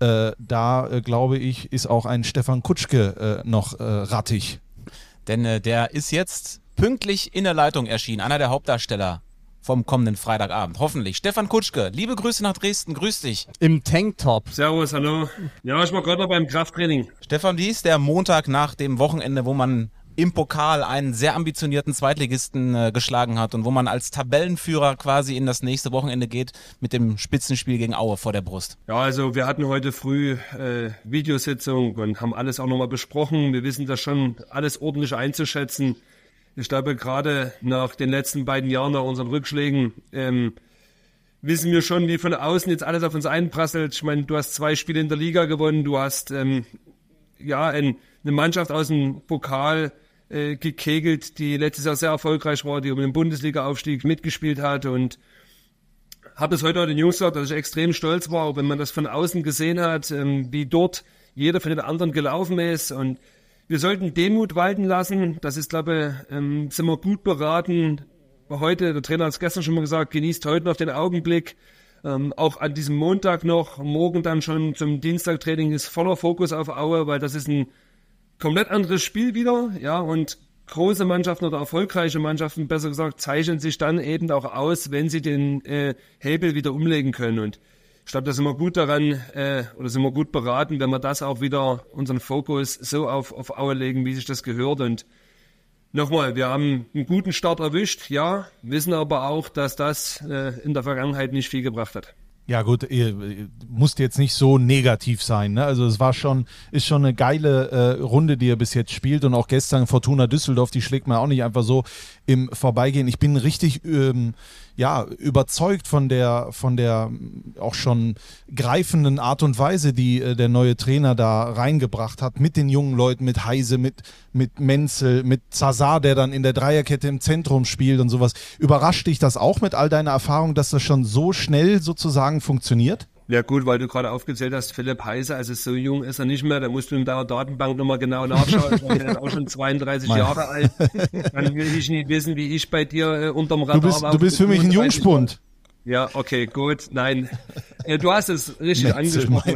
Da, glaube ich, ist auch ein Stefan Kutschke noch rattig. Denn der ist jetzt pünktlich in der Leitung erschienen, einer der Hauptdarsteller vom kommenden Freitagabend. Hoffentlich. Stefan Kutschke, liebe Grüße nach Dresden, grüß dich. Im Tanktop. Servus, hallo. Ja, ich war gerade noch beim Krafttraining. Stefan, wie ist der Montag nach dem Wochenende, wo man im Pokal einen sehr ambitionierten Zweitligisten geschlagen hat und wo man als Tabellenführer quasi in das nächste Wochenende geht mit dem Spitzenspiel gegen Aue vor der Brust? Ja, also wir hatten heute früh Videositzung und haben alles auch nochmal besprochen. Wir wissen das schon alles ordentlich einzuschätzen. Ich glaube, gerade nach den letzten beiden Jahren, nach unseren Rückschlägen, wissen wir schon, wie von außen jetzt alles auf uns einprasselt. Ich meine, du hast 2 Spiele in der Liga gewonnen, du hast eine Mannschaft aus dem Pokal gekegelt, die letztes Jahr sehr erfolgreich war, die um den Bundesliga-Aufstieg mitgespielt hat, und habe es heute auch den Jungs gesagt, dass ich extrem stolz war, auch wenn man das von außen gesehen hat, wie dort jeder von den anderen gelaufen ist, und wir sollten Demut walten lassen. Das ist, glaube ich, sind wir gut beraten. Heute, der Trainer hat es gestern schon mal gesagt, genießt heute noch den Augenblick. Auch an diesem Montag noch, morgen dann schon zum Dienstagtraining ist voller Fokus auf Aue, weil das ist ein komplett anderes Spiel wieder. Ja, und große Mannschaften oder erfolgreiche Mannschaften, besser gesagt, zeichnen sich dann eben auch aus, wenn sie den Hebel wieder umlegen können. Und ich glaube, da sind wir gut daran, oder sind wir gut beraten, wenn wir das auch wieder unseren Fokus so auf Aue legen, wie sich das gehört. Und nochmal, wir haben einen guten Start erwischt, ja, wissen aber auch, dass das in der Vergangenheit nicht viel gebracht hat. Ja gut, ihr musst jetzt nicht so negativ sein, ne? Also es ist schon eine geile Runde, die ihr bis jetzt spielt, und auch gestern Fortuna Düsseldorf, die schlägt man auch nicht einfach so im Vorbeigehen. Ich bin richtig überzeugt von der auch schon greifenden Art und Weise, die der neue Trainer da reingebracht hat, mit den jungen Leuten, mit Heise, mit Menzel, mit Zazar, der dann in der Dreierkette im Zentrum spielt und sowas. Überrascht dich das auch mit all deiner Erfahrung, dass das schon so schnell sozusagen funktioniert? Ja gut, weil du gerade aufgezählt hast, Philipp Heise, also so jung ist er nicht mehr, da musst du in deiner Datenbank nochmal genau nachschauen. Ich bin jetzt auch schon 32 Jahre alt. Dann will ich nicht wissen, wie ich bei dir unterm Radar war. Du bist für mich ein Jungspund. Ja, okay, gut, nein. Du hast es richtig angesprochen.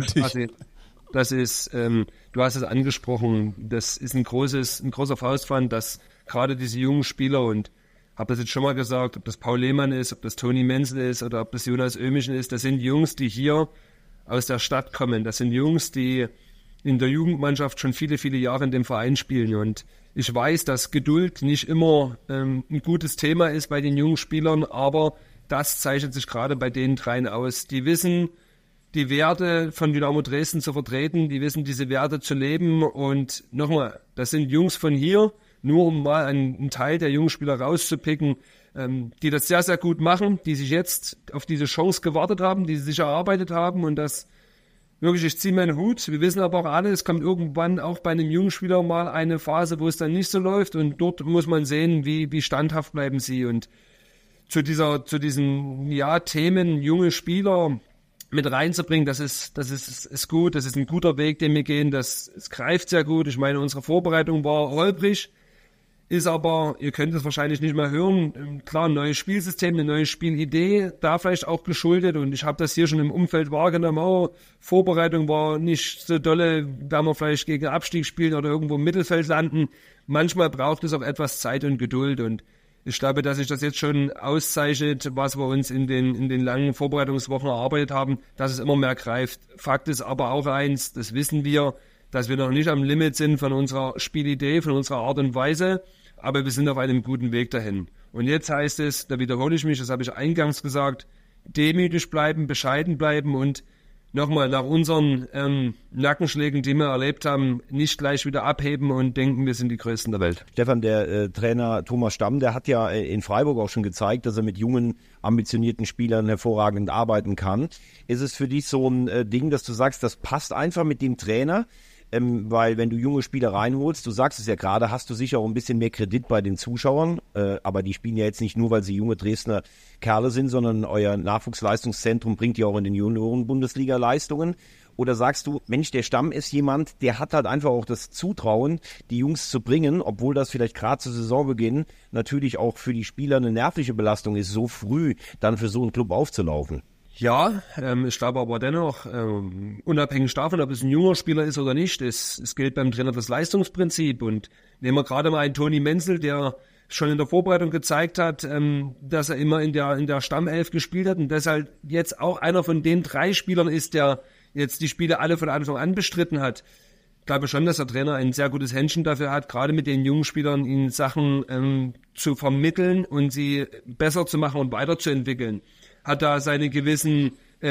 Das ist, du hast es angesprochen, das ist ein großer Faustpfand, dass gerade diese jungen Spieler, und habe das jetzt schon mal gesagt, ob das Paul Lehmann ist, ob das Toni Menzel ist oder ob das Jonas Ömichen ist, das sind Jungs, die hier aus der Stadt kommen. Das sind Jungs, die in der Jugendmannschaft schon viele, viele Jahre in dem Verein spielen. Und ich weiß, dass Geduld nicht immer ein gutes Thema ist bei den jungen Spielern, aber das zeichnet sich gerade bei den dreien aus. Die wissen, die Werte von Dynamo Dresden zu vertreten, die wissen, diese Werte zu leben. Und nochmal, das sind Jungs von hier, nur um mal einen Teil der jungen Spieler rauszupicken, die das sehr, sehr gut machen, die sich jetzt auf diese Chance gewartet haben, die sie sich erarbeitet haben, und das wirklich, ich ziehe meinen Hut. Wir wissen aber auch alle, es kommt irgendwann auch bei einem jungen Spieler mal eine Phase, wo es dann nicht so läuft, und dort muss man sehen, wie standhaft bleiben sie. Und zu diesen Themen, junge Spieler mit reinzubringen, das ist gut, das ist ein guter Weg, den wir gehen, es greift sehr gut. Ich meine, unsere Vorbereitung war holprig, ist aber, ihr könnt es wahrscheinlich nicht mehr hören, klar, ein neues Spielsystem, eine neue Spielidee, da vielleicht auch geschuldet, und ich habe das hier schon im Umfeld wahrgenommen, Vorbereitung war nicht so dolle, da wir vielleicht gegen Abstieg spielen oder irgendwo im Mittelfeld landen. Manchmal braucht es auch etwas Zeit und Geduld, und ich glaube, dass sich das jetzt schon auszeichnet, was wir uns in den langen Vorbereitungswochen erarbeitet haben, dass es immer mehr greift. Fakt ist aber auch eins, das wissen wir, dass wir noch nicht am Limit sind von unserer Spielidee, von unserer Art und Weise, aber wir sind auf einem guten Weg dahin. Und jetzt heißt es, da wiederhole ich mich, das habe ich eingangs gesagt, demütig bleiben, bescheiden bleiben und nochmal nach unseren Nackenschlägen, die wir erlebt haben, nicht gleich wieder abheben und denken, wir sind die Größten der Welt. Stefan, der Trainer Thomas Stamm, der hat ja in Freiburg auch schon gezeigt, dass er mit jungen, ambitionierten Spielern hervorragend arbeiten kann. Ist es für dich so ein Ding, dass du sagst, das passt einfach mit dem Trainer? Weil wenn du junge Spieler reinholst, du sagst es ja gerade, hast du sicher auch ein bisschen mehr Kredit bei den Zuschauern, aber die spielen ja jetzt nicht nur, weil sie junge Dresdner Kerle sind, sondern euer Nachwuchsleistungszentrum bringt ja auch in den Junioren-Bundesliga Leistungen. Oder sagst du, Mensch, der Stamm ist jemand, der hat halt einfach auch das Zutrauen, die Jungs zu bringen, obwohl das vielleicht gerade zu Saisonbeginn natürlich auch für die Spieler eine nervliche Belastung ist, so früh dann für so einen Club aufzulaufen? Ja, ich glaube aber dennoch, unabhängig davon, ob es ein junger Spieler ist oder nicht, es gilt beim Trainer das Leistungsprinzip. Und nehmen wir gerade mal einen Toni Menzel, der schon in der Vorbereitung gezeigt hat, dass er immer in der Stammelf gespielt hat und deshalb jetzt auch einer von den 3 Spielern ist, der jetzt die Spiele alle von Anfang an bestritten hat. Ich glaube schon, dass der Trainer ein sehr gutes Händchen dafür hat, gerade mit den jungen Spielern ihnen Sachen zu vermitteln und sie besser zu machen und weiterzuentwickeln. Hat da seine gewissen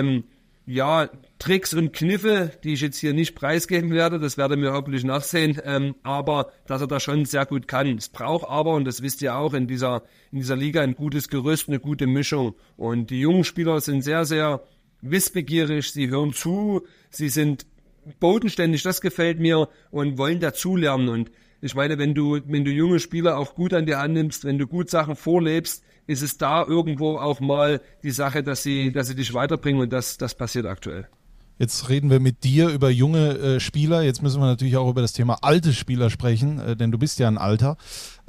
Tricks und Kniffe, die ich jetzt hier nicht preisgeben werde, das werdet ihr hoffentlich nachsehen, aber dass er da schon sehr gut kann. Es braucht aber, und das wisst ihr auch, in dieser Liga ein gutes Gerüst, eine gute Mischung. Und die jungen Spieler sind sehr, sehr wissbegierig, sie hören zu, sie sind bodenständig, das gefällt mir, und wollen dazulernen. Und ich meine, wenn du junge Spieler auch gut an die Hand nimmst, wenn du gut Sachen vorlebst, ist es da irgendwo auch mal die Sache, dass sie dich weiterbringen, und das passiert aktuell. Jetzt reden wir mit dir über junge Spieler. Jetzt müssen wir natürlich auch über das Thema alte Spieler sprechen, denn du bist ja ein Alter.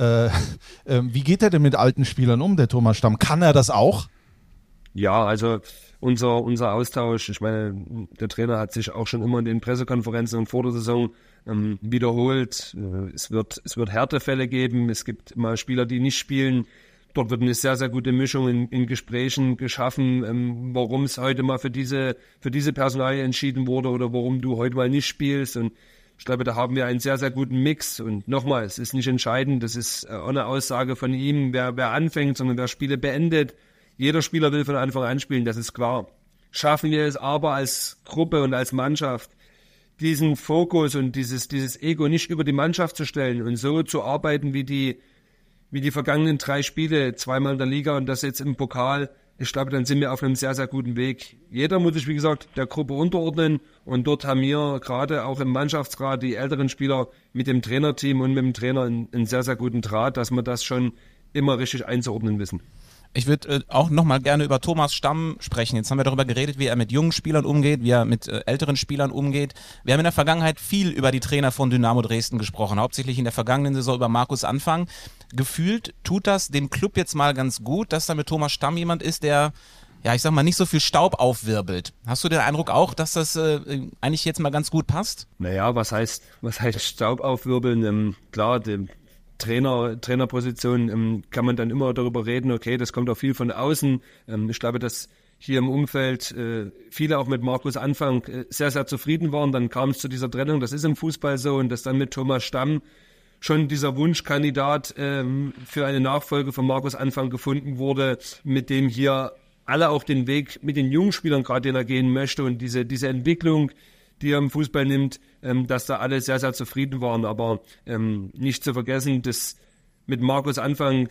Wie geht er denn mit alten Spielern um, der Thomas Stamm? Kann er das auch? Ja, also unser Austausch, ich meine, der Trainer hat sich auch schon immer in den Pressekonferenzen und vor der Saison wiederholt. Es wird Härtefälle geben, es gibt mal Spieler, die nicht spielen. Dort wird eine sehr, sehr gute Mischung in Gesprächen geschaffen, warum es heute mal für diese Personalie entschieden wurde oder warum du heute mal nicht spielst. Und ich glaube, da haben wir einen sehr, sehr guten Mix. Und nochmal, es ist nicht entscheidend, das ist auch eine Aussage von ihm, wer anfängt, sondern wer Spiele beendet. Jeder Spieler will von Anfang an spielen, das ist klar. Schaffen wir es aber als Gruppe und als Mannschaft, diesen Fokus und dieses Ego nicht über die Mannschaft zu stellen und so zu arbeiten wie die vergangenen 3 Spiele, 2-mal in der Liga und das jetzt im Pokal, ich glaube, dann sind wir auf einem sehr, sehr guten Weg. Jeder muss sich, wie gesagt, der Gruppe unterordnen, und dort haben wir gerade auch im Mannschaftsrat die älteren Spieler mit dem Trainerteam und mit dem Trainer einen sehr, sehr guten Draht, dass wir das schon immer richtig einzuordnen wissen. Ich würde auch nochmal gerne über Thomas Stamm sprechen. Jetzt haben wir darüber geredet, wie er mit jungen Spielern umgeht, wie er mit älteren Spielern umgeht. Wir haben in der Vergangenheit viel über die Trainer von Dynamo Dresden gesprochen, hauptsächlich in der vergangenen Saison über Markus Anfang. Gefühlt tut das dem Club jetzt mal ganz gut, dass da mit Thomas Stamm jemand ist, der, ja, ich sag mal, nicht so viel Staub aufwirbelt. Hast du den Eindruck auch, dass das eigentlich jetzt mal ganz gut passt? Naja, was heißt Staub aufwirbeln? Klar, Trainerposition kann man dann immer darüber reden, okay, das kommt auch viel von außen. Ich glaube, dass hier im Umfeld viele auch mit Markus Anfang sehr, sehr zufrieden waren. Dann kam es zu dieser Trennung, das ist im Fußball so, und dass dann mit Thomas Stamm schon dieser Wunschkandidat für eine Nachfolge von Markus Anfang gefunden wurde, mit dem hier alle auch den Weg mit den jungen Spielern gerade, den er gehen möchte, und diese Entwicklung, die er im Fußball nimmt, dass da alle sehr, sehr zufrieden waren. Aber nicht zu vergessen, dass mit Markus Anfang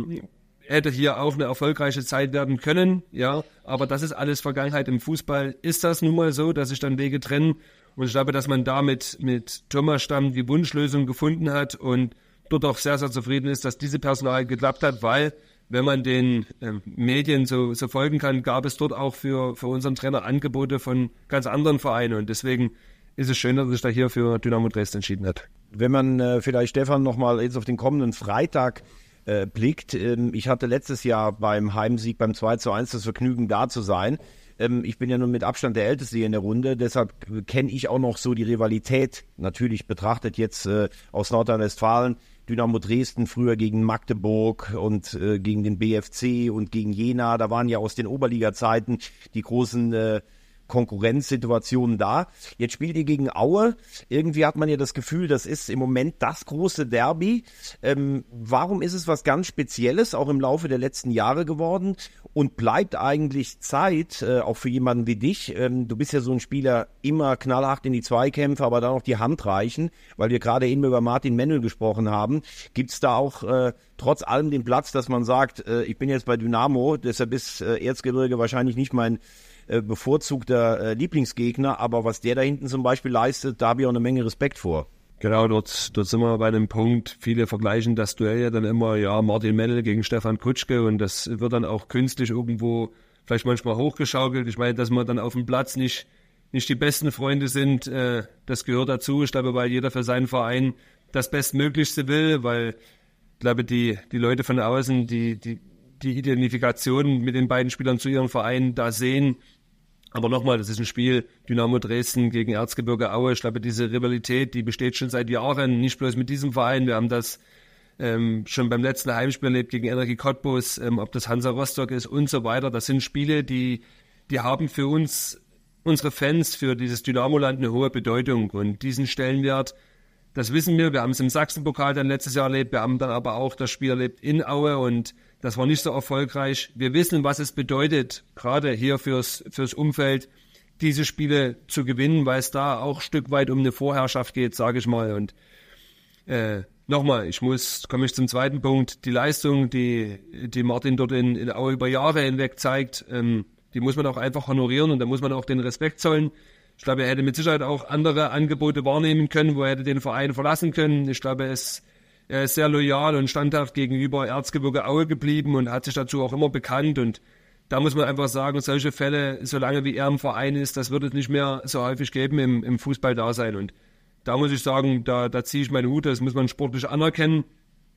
hätte hier auch eine erfolgreiche Zeit werden können, ja, aber das ist alles Vergangenheit. Im Fußball ist das nun mal so, dass sich dann Wege trennen, und ich glaube, dass man damit mit Thomas Stamm die Wunschlösung gefunden hat und dort auch sehr, sehr zufrieden ist, dass diese Personal geklappt hat, weil, wenn man den Medien so folgen kann, gab es dort auch für unseren Trainer Angebote von ganz anderen Vereinen, und deswegen ist es schön, dass er sich da hier für Dynamo Dresden entschieden hat. Wenn man vielleicht, Stefan, nochmal jetzt auf den kommenden Freitag blickt. Ich hatte letztes Jahr beim Heimsieg beim 2:1 das Vergnügen, da zu sein. Ich bin ja nun mit Abstand der Älteste hier in der Runde, deshalb kenne ich auch noch so die Rivalität, natürlich betrachtet jetzt aus Nordrhein-Westfalen, Dynamo Dresden früher gegen Magdeburg und gegen den BFC und gegen Jena. Da waren ja aus den Oberliga-Zeiten die großen Konkurrenzsituationen da. Jetzt spielt ihr gegen Aue. Irgendwie hat man ja das Gefühl, das ist im Moment das große Derby. Warum ist es was ganz Spezielles, auch im Laufe der letzten Jahre geworden? Und bleibt eigentlich Zeit, auch für jemanden wie dich, du bist ja so ein Spieler, immer knallhart in die Zweikämpfe, aber dann auch die Hand reichen, weil wir gerade eben über Martin Mennel gesprochen haben. Gibt es da auch trotz allem den Platz, dass man sagt, ich bin jetzt bei Dynamo, deshalb ist Erzgebirge wahrscheinlich nicht mein bevorzugter Lieblingsgegner, aber was der da hinten zum Beispiel leistet, da habe ich auch eine Menge Respekt vor. Genau, dort sind wir bei dem Punkt, viele vergleichen das Duell ja dann immer, ja, Martin Mennel gegen Stefan Kutschke, und das wird dann auch künstlich irgendwo vielleicht manchmal hochgeschaukelt. Ich meine, dass wir dann auf dem Platz nicht die besten Freunde sind, das gehört dazu. Ich glaube, weil jeder für seinen Verein das Bestmöglichste will, weil ich glaube, die Leute von außen, die Identifikation mit den beiden Spielern zu ihrem Verein da sehen. Aber nochmal, das ist ein Spiel, Dynamo Dresden gegen Erzgebirge Aue. Ich glaube, diese Rivalität, die besteht schon seit Jahren, nicht bloß mit diesem Verein. Wir haben das schon beim letzten Heimspiel erlebt gegen Energie Cottbus, ob das Hansa Rostock ist und so weiter. Das sind Spiele, die haben für uns, unsere Fans, für dieses Dynamoland eine hohe Bedeutung. Und diesen Stellenwert, das wissen wir. Wir haben es im Sachsenpokal dann letztes Jahr erlebt. Wir haben dann aber auch das Spiel erlebt in Aue, und das war nicht so erfolgreich. Wir wissen, was es bedeutet, gerade hier fürs Umfeld, diese Spiele zu gewinnen, weil es da auch ein Stück weit um eine Vorherrschaft geht, sage ich mal. Und nochmal, komme ich zum zweiten Punkt. Die Leistung, die Martin dort in Aue über Jahre hinweg zeigt, die muss man auch einfach honorieren, und da muss man auch den Respekt zollen. Ich glaube, er hätte mit Sicherheit auch andere Angebote wahrnehmen können, wo er hätte den Verein verlassen können. Ich glaube, er ist sehr loyal und standhaft gegenüber Erzgebirge Aue geblieben und hat sich dazu auch immer bekannt. Und da muss man einfach sagen, solche Fälle, solange wie er im Verein ist, das wird es nicht mehr so häufig geben im Fußball-Dasein. Und da muss ich sagen, da ziehe ich meinen Hut, das muss man sportlich anerkennen.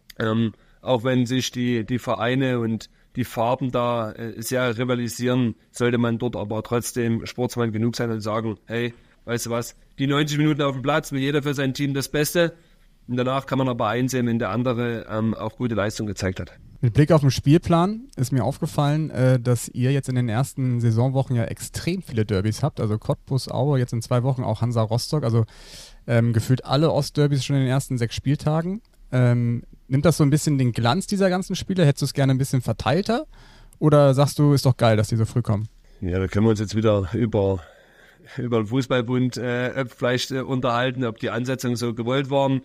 Auch wenn sich die Vereine und die Farben da sehr rivalisieren, sollte man dort aber trotzdem Sportsmann genug sein und sagen, hey, weißt du was, die 90 Minuten auf dem Platz, will jeder für sein Team das Beste. Und danach kann man aber einsehen, wenn der andere auch gute Leistung gezeigt hat. Mit Blick auf den Spielplan ist mir aufgefallen, dass ihr jetzt in den ersten Saisonwochen ja extrem viele Derbys habt. Also Cottbus, Aue, jetzt in 2 Wochen auch Hansa Rostock. Also gefühlt alle Ostderbys schon in den ersten 6 Spieltagen. Nimmt das so ein bisschen den Glanz dieser ganzen Spiele? Hättest du es gerne ein bisschen verteilter? Oder sagst du, ist doch geil, dass die so früh kommen? Ja, da können wir uns jetzt wieder über den Fußballbund vielleicht unterhalten, ob die Ansetzungen so gewollt waren.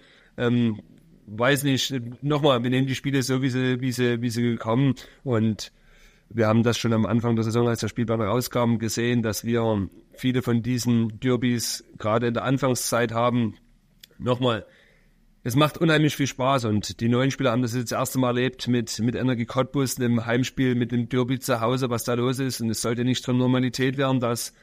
Weiß nicht. Nochmal, wir nehmen die Spiele so, wie sie kommen. Und wir haben das schon am Anfang der Saison, als der Spielplan rauskam, gesehen, dass wir viele von diesen Derbys gerade in der Anfangszeit haben. Nochmal, es macht unheimlich viel Spaß und die neuen Spieler haben das jetzt das erste Mal erlebt mit Energie Cottbus, einem Heimspiel, mit dem Derby zu Hause, was da los ist. Und es sollte nicht zur Normalität werden, dass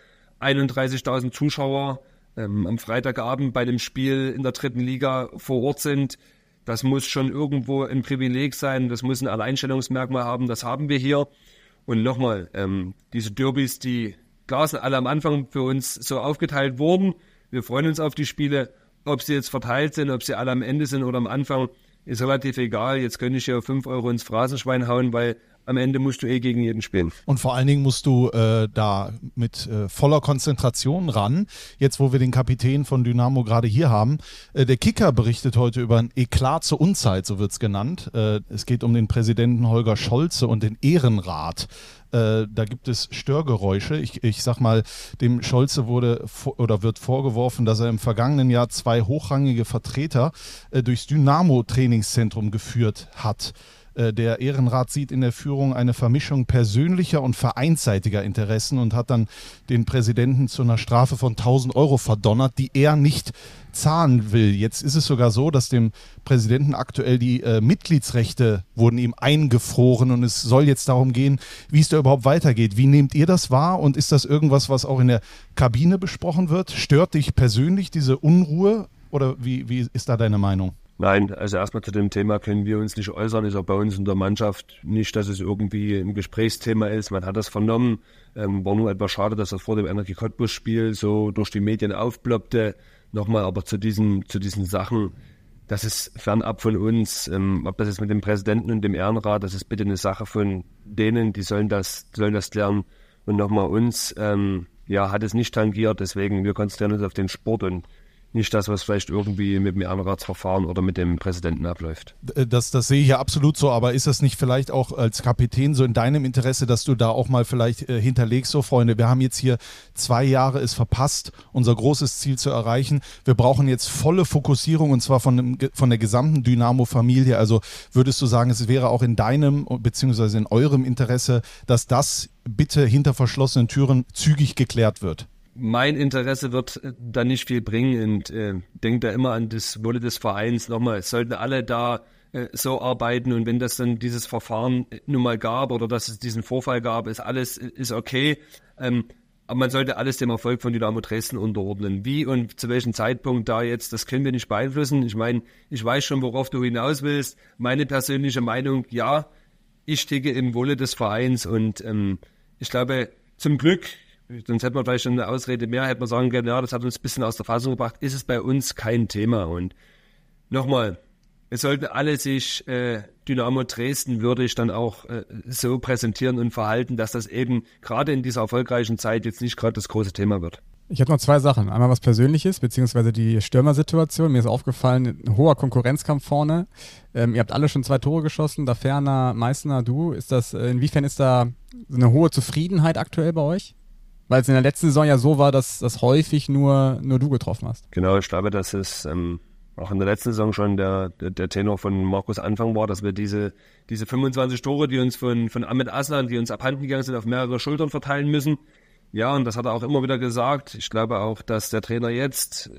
31.000 Zuschauer am Freitagabend bei dem Spiel in der 3. Liga vor Ort sind. Das muss schon irgendwo ein Privileg sein, das muss ein Alleinstellungsmerkmal haben, das haben wir hier. Und nochmal, diese Derbys, die klar sind alle am Anfang für uns so aufgeteilt wurden. Wir freuen uns auf die Spiele. Ob sie jetzt verteilt sind, ob sie alle am Ende sind oder am Anfang, ist relativ egal. Jetzt könnte ich hier 5 Euro ins Phrasenschwein hauen, weil am Ende musst du gegen jeden spielen. Und vor allen Dingen musst du da mit voller Konzentration ran. Jetzt, wo wir den Kapitän von Dynamo gerade hier haben. Der Kicker berichtet heute über ein Eklat zur Unzeit, so wird es genannt. Es geht um den Präsidenten Holger Scholze und den Ehrenrat. Da gibt es Störgeräusche. Ich sag mal, dem Scholze wird vorgeworfen, dass er im vergangenen Jahr 2 hochrangige Vertreter durchs Dynamo-Trainingszentrum geführt hat. Der Ehrenrat sieht in der Führung eine Vermischung persönlicher und vereinsseitiger Interessen und hat dann den Präsidenten zu einer Strafe von 1.000 Euro verdonnert, die er nicht zahlen will. Jetzt ist es sogar so, dass dem Präsidenten aktuell die Mitgliedsrechte wurden ihm eingefroren und es soll jetzt darum gehen, wie es da überhaupt weitergeht. Wie nehmt ihr das wahr und ist das irgendwas, was auch in der Kabine besprochen wird? Stört dich persönlich diese Unruhe oder wie ist da deine Meinung? Nein, also erstmal zu dem Thema können wir uns nicht äußern. Ist auch bei uns in der Mannschaft nicht, dass es irgendwie ein Gesprächsthema ist. Man hat das vernommen. War nur etwas schade, dass das vor dem Energie Cottbus-Spiel so durch die Medien aufploppte. Nochmal aber zu diesen Sachen, das ist fernab von uns. Ob das jetzt mit dem Präsidenten und dem Ehrenrat, das ist bitte eine Sache von denen, die sollen das klären. Und nochmal uns, hat es nicht tangiert. Deswegen, wir konzentrieren uns auf den Sport und nicht das, was vielleicht irgendwie mit dem Ehrenratsverfahren oder mit dem Präsidenten abläuft. Das sehe ich ja absolut so, aber ist das nicht vielleicht auch als Kapitän so in deinem Interesse, dass du da auch mal vielleicht hinterlegst, so Freunde, wir haben jetzt hier 2 Jahre es verpasst, unser großes Ziel zu erreichen. Wir brauchen jetzt volle Fokussierung und zwar von der gesamten Dynamo-Familie. Also würdest du sagen, es wäre auch in deinem bzw. in eurem Interesse, dass das bitte hinter verschlossenen Türen zügig geklärt wird? Mein Interesse wird da nicht viel bringen und denke da immer an das Wolle des Vereins. Nochmal, es sollten alle da so arbeiten und wenn das dann dieses Verfahren nun mal gab oder dass es diesen Vorfall gab, ist okay. Aber man sollte alles dem Erfolg von Dynamo Dresden unterordnen. Wie und zu welchem Zeitpunkt da jetzt, das können wir nicht beeinflussen. Ich meine, ich weiß schon, worauf du hinaus willst. Meine persönliche Meinung, ja, ich ticke im Wolle des Vereins und ich glaube, zum Glück, sonst hätte man vielleicht schon eine Ausrede mehr, hätte man sagen können, ja, das hat uns ein bisschen aus der Fassung gebracht, ist es bei uns kein Thema. Und nochmal, es sollten alle sich Dynamo Dresden würdig dann auch so präsentieren und verhalten, dass das eben gerade in dieser erfolgreichen Zeit jetzt nicht gerade das große Thema wird. Ich habe noch 2 Sachen. Einmal was Persönliches, beziehungsweise die Stürmersituation. Mir ist aufgefallen, ein hoher Konkurrenzkampf vorne. Ihr habt alle schon 2 Tore geschossen, da Ferner, Meißner, du. Inwiefern ist da so eine hohe Zufriedenheit aktuell bei euch? Weil es in der letzten Saison ja so war, dass das häufig nur du getroffen hast. Genau, ich glaube, dass es auch in der letzten Saison schon der Tenor von Markus Anfang war, dass wir diese 25 Tore, die uns von Ahmed Aslan, die uns abhanden gegangen sind, auf mehrere Schultern verteilen müssen. Ja, und das hat er auch immer wieder gesagt. Ich glaube auch, dass der Trainer jetzt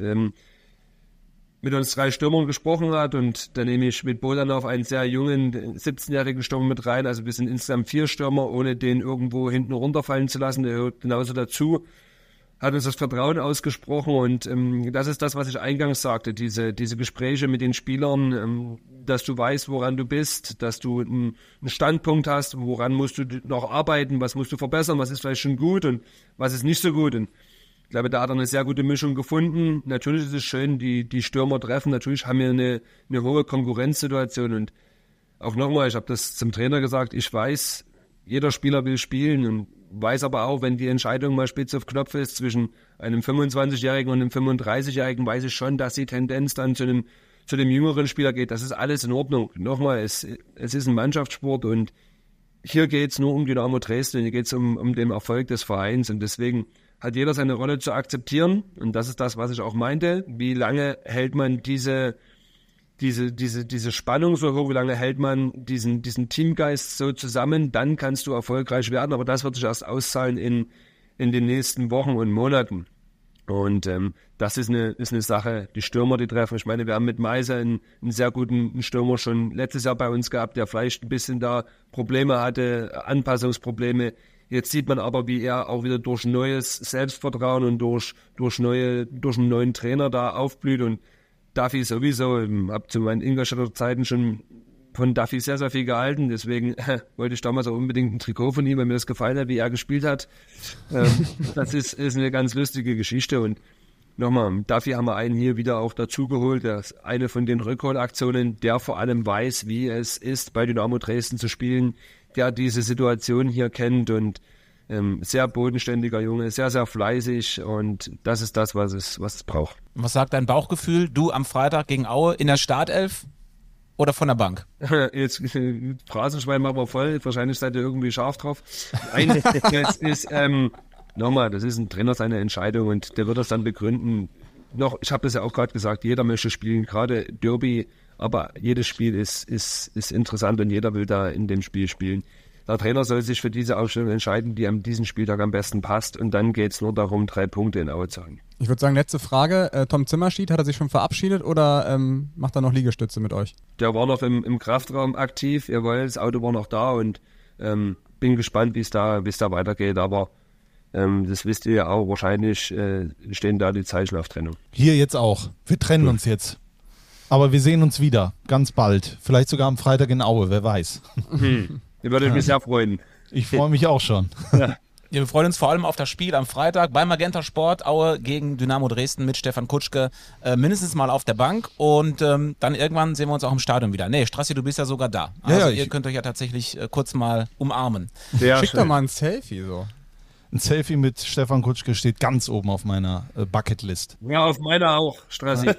mit uns 3 Stürmern gesprochen hat und dann nehme ich mit Bolanov einen sehr jungen 17-jährigen Stürmer mit rein. Also wir sind insgesamt 4 Stürmer, ohne den irgendwo hinten runterfallen zu lassen. Der gehört genauso dazu. Hat uns das Vertrauen ausgesprochen und das ist das, was ich eingangs sagte. Diese Gespräche mit den Spielern, dass du weißt, woran du bist, dass du einen Standpunkt hast, woran musst du noch arbeiten, was musst du verbessern, was ist vielleicht schon gut und was ist nicht so gut. Und ich glaube, da hat er eine sehr gute Mischung gefunden. Natürlich ist es schön, die Stürmer treffen. Natürlich haben wir eine hohe Konkurrenzsituation. Und auch nochmal, ich habe das zum Trainer gesagt, ich weiß, jeder Spieler will spielen und weiß aber auch, wenn die Entscheidung mal spitz auf Knopf ist zwischen einem 25-Jährigen und einem 35-Jährigen, weiß ich schon, dass die Tendenz dann zu dem jüngeren Spieler geht. Das ist alles in Ordnung. Nochmal, es ist ein Mannschaftssport und hier geht es nur um Dynamo Dresden, hier geht es um den Erfolg des Vereins und deswegen hat jeder seine Rolle zu akzeptieren und das ist das, was ich auch meinte. Wie lange hält man diese Spannung so hoch, wie lange hält man diesen Teamgeist so zusammen, dann kannst du erfolgreich werden, aber das wird sich erst auszahlen in den nächsten Wochen und Monaten. Und das ist eine Sache, die Stürmer, die treffen. Ich meine, wir haben mit Meiser einen sehr guten Stürmer schon letztes Jahr bei uns gehabt, der vielleicht ein bisschen da Probleme hatte, Anpassungsprobleme. Jetzt sieht man aber, wie er auch wieder durch neues Selbstvertrauen und durch einen neuen Trainer da aufblüht. Und Duffy sowieso, ich habe zu meinen Ingolstädter Zeiten schon von Duffy sehr, sehr viel gehalten. Deswegen wollte ich damals auch unbedingt ein Trikot von ihm, weil mir das gefallen hat, wie er gespielt hat. Das ist eine ganz lustige Geschichte. Und nochmal, Duffy haben wir einen hier wieder auch dazugeholt. Der ist eine von den Rückholaktionen, der vor allem weiß, wie es ist, bei Dynamo Dresden zu spielen, der diese Situation hier kennt und sehr bodenständiger Junge, sehr, sehr fleißig und das ist das, was es braucht. Was sagt dein Bauchgefühl? Du am Freitag gegen Aue in der Startelf oder von der Bank? Jetzt Phrasenschwein machen wir voll, wahrscheinlich seid ihr irgendwie scharf drauf. Jetzt ist, nochmal, das ist ein Trainer seine Entscheidung und der wird das dann begründen. Ich habe das ja auch gerade gesagt, jeder möchte spielen, gerade Derby, aber jedes Spiel ist interessant und jeder will da in dem Spiel spielen. Der Trainer soll sich für diese Aufstellung entscheiden, die an diesem Spieltag am besten passt und dann geht es nur darum, 3 Punkte in Aue zu holen. Ich würde sagen, letzte Frage. Tom Zimmerschied, hat er sich schon verabschiedet oder macht er noch Liegestütze mit euch? Der war noch im Kraftraum aktiv, das Auto war noch da und bin gespannt, wie es da weitergeht, aber das wisst ihr ja auch, wahrscheinlich stehen da die Zeichen auf Trennung. Hier jetzt auch. Wir trennen uns jetzt. Aber wir sehen uns wieder, ganz bald. Vielleicht sogar am Freitag in Aue, wer weiß. Ich würde mich sehr freuen. Ich freue mich auch schon. Ja, wir freuen uns vor allem auf das Spiel am Freitag bei Magenta Sport, Aue gegen Dynamo Dresden mit Stefan Kutschke, mindestens mal auf der Bank und dann irgendwann sehen wir uns auch im Stadion wieder. Nee, Strassi, du bist ja sogar da. Also ihr könnt euch ja tatsächlich kurz mal umarmen. Schick doch mal ein Selfie so. Ein Selfie mit Stefan Kutschke steht ganz oben auf meiner Bucketlist. Ja, auf meiner auch, Strassi.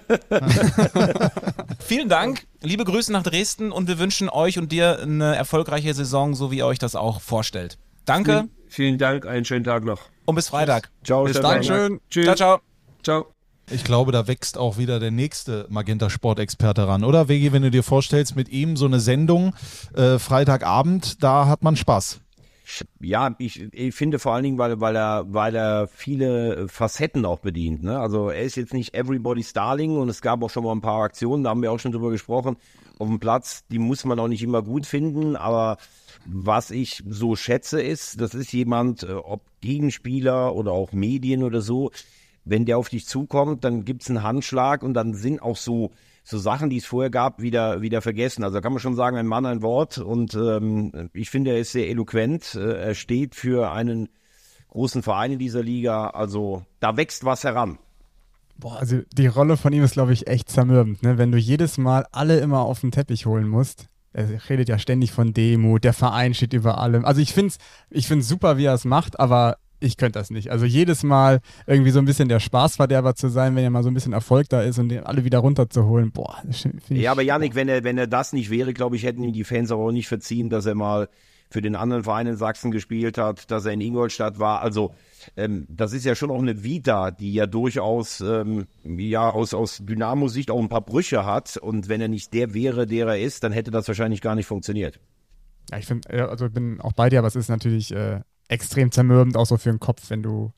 Vielen Dank, liebe Grüße nach Dresden und wir wünschen euch und dir eine erfolgreiche Saison, so wie ihr euch das auch vorstellt. Danke. Vielen Dank, einen schönen Tag noch. Und bis Freitag. Ciao, bis dann. Schön. Tschüss. Ciao, ciao. Ciao. Ich glaube, da wächst auch wieder der nächste Magenta-Sport-Experte ran, oder Vegi, wenn du dir vorstellst, mit ihm so eine Sendung, Freitagabend, da hat man Spaß. Ja, ich finde vor allen Dingen, weil er viele Facetten auch bedient. Ne? Also er ist jetzt nicht everybody's darling und es gab auch schon mal ein paar Aktionen, da haben wir auch schon drüber gesprochen, auf dem Platz, die muss man auch nicht immer gut finden, aber was ich so schätze ist, das ist jemand, ob Gegenspieler oder auch Medien oder so, wenn der auf dich zukommt, dann gibt's einen Handschlag und dann sind auch so Sachen, die es vorher gab, wieder vergessen. Also kann man schon sagen, ein Mann, ein Wort und ich finde, er ist sehr eloquent. Er steht für einen großen Verein in dieser Liga. Also da wächst was heran. Boah, also die Rolle von ihm ist, glaube ich, echt zermürbend, ne? Wenn du jedes Mal alle immer auf den Teppich holen musst. Er redet ja ständig von Demut, der Verein steht über allem. Also ich find's super, wie er es macht, aber ich könnte das nicht. Also jedes Mal irgendwie so ein bisschen der Spaßverderber zu sein, wenn ja mal so ein bisschen Erfolg da ist und den alle wieder runterzuholen. Boah, das finde ich. Ja, aber Yannick, wenn er das nicht wäre, glaube ich, hätten ihm die Fans aber auch nicht verziehen, dass er mal für den anderen Verein in Sachsen gespielt hat, dass er in Ingolstadt war. Also das ist ja schon auch eine Vita, die ja durchaus aus Dynamo-Sicht auch ein paar Brüche hat. Und wenn er nicht der wäre, der er ist, dann hätte das wahrscheinlich gar nicht funktioniert. Ja, ich finde, also ich bin auch bei dir, aber es ist natürlich extrem zermürbend, auch so für den Kopf, wenn du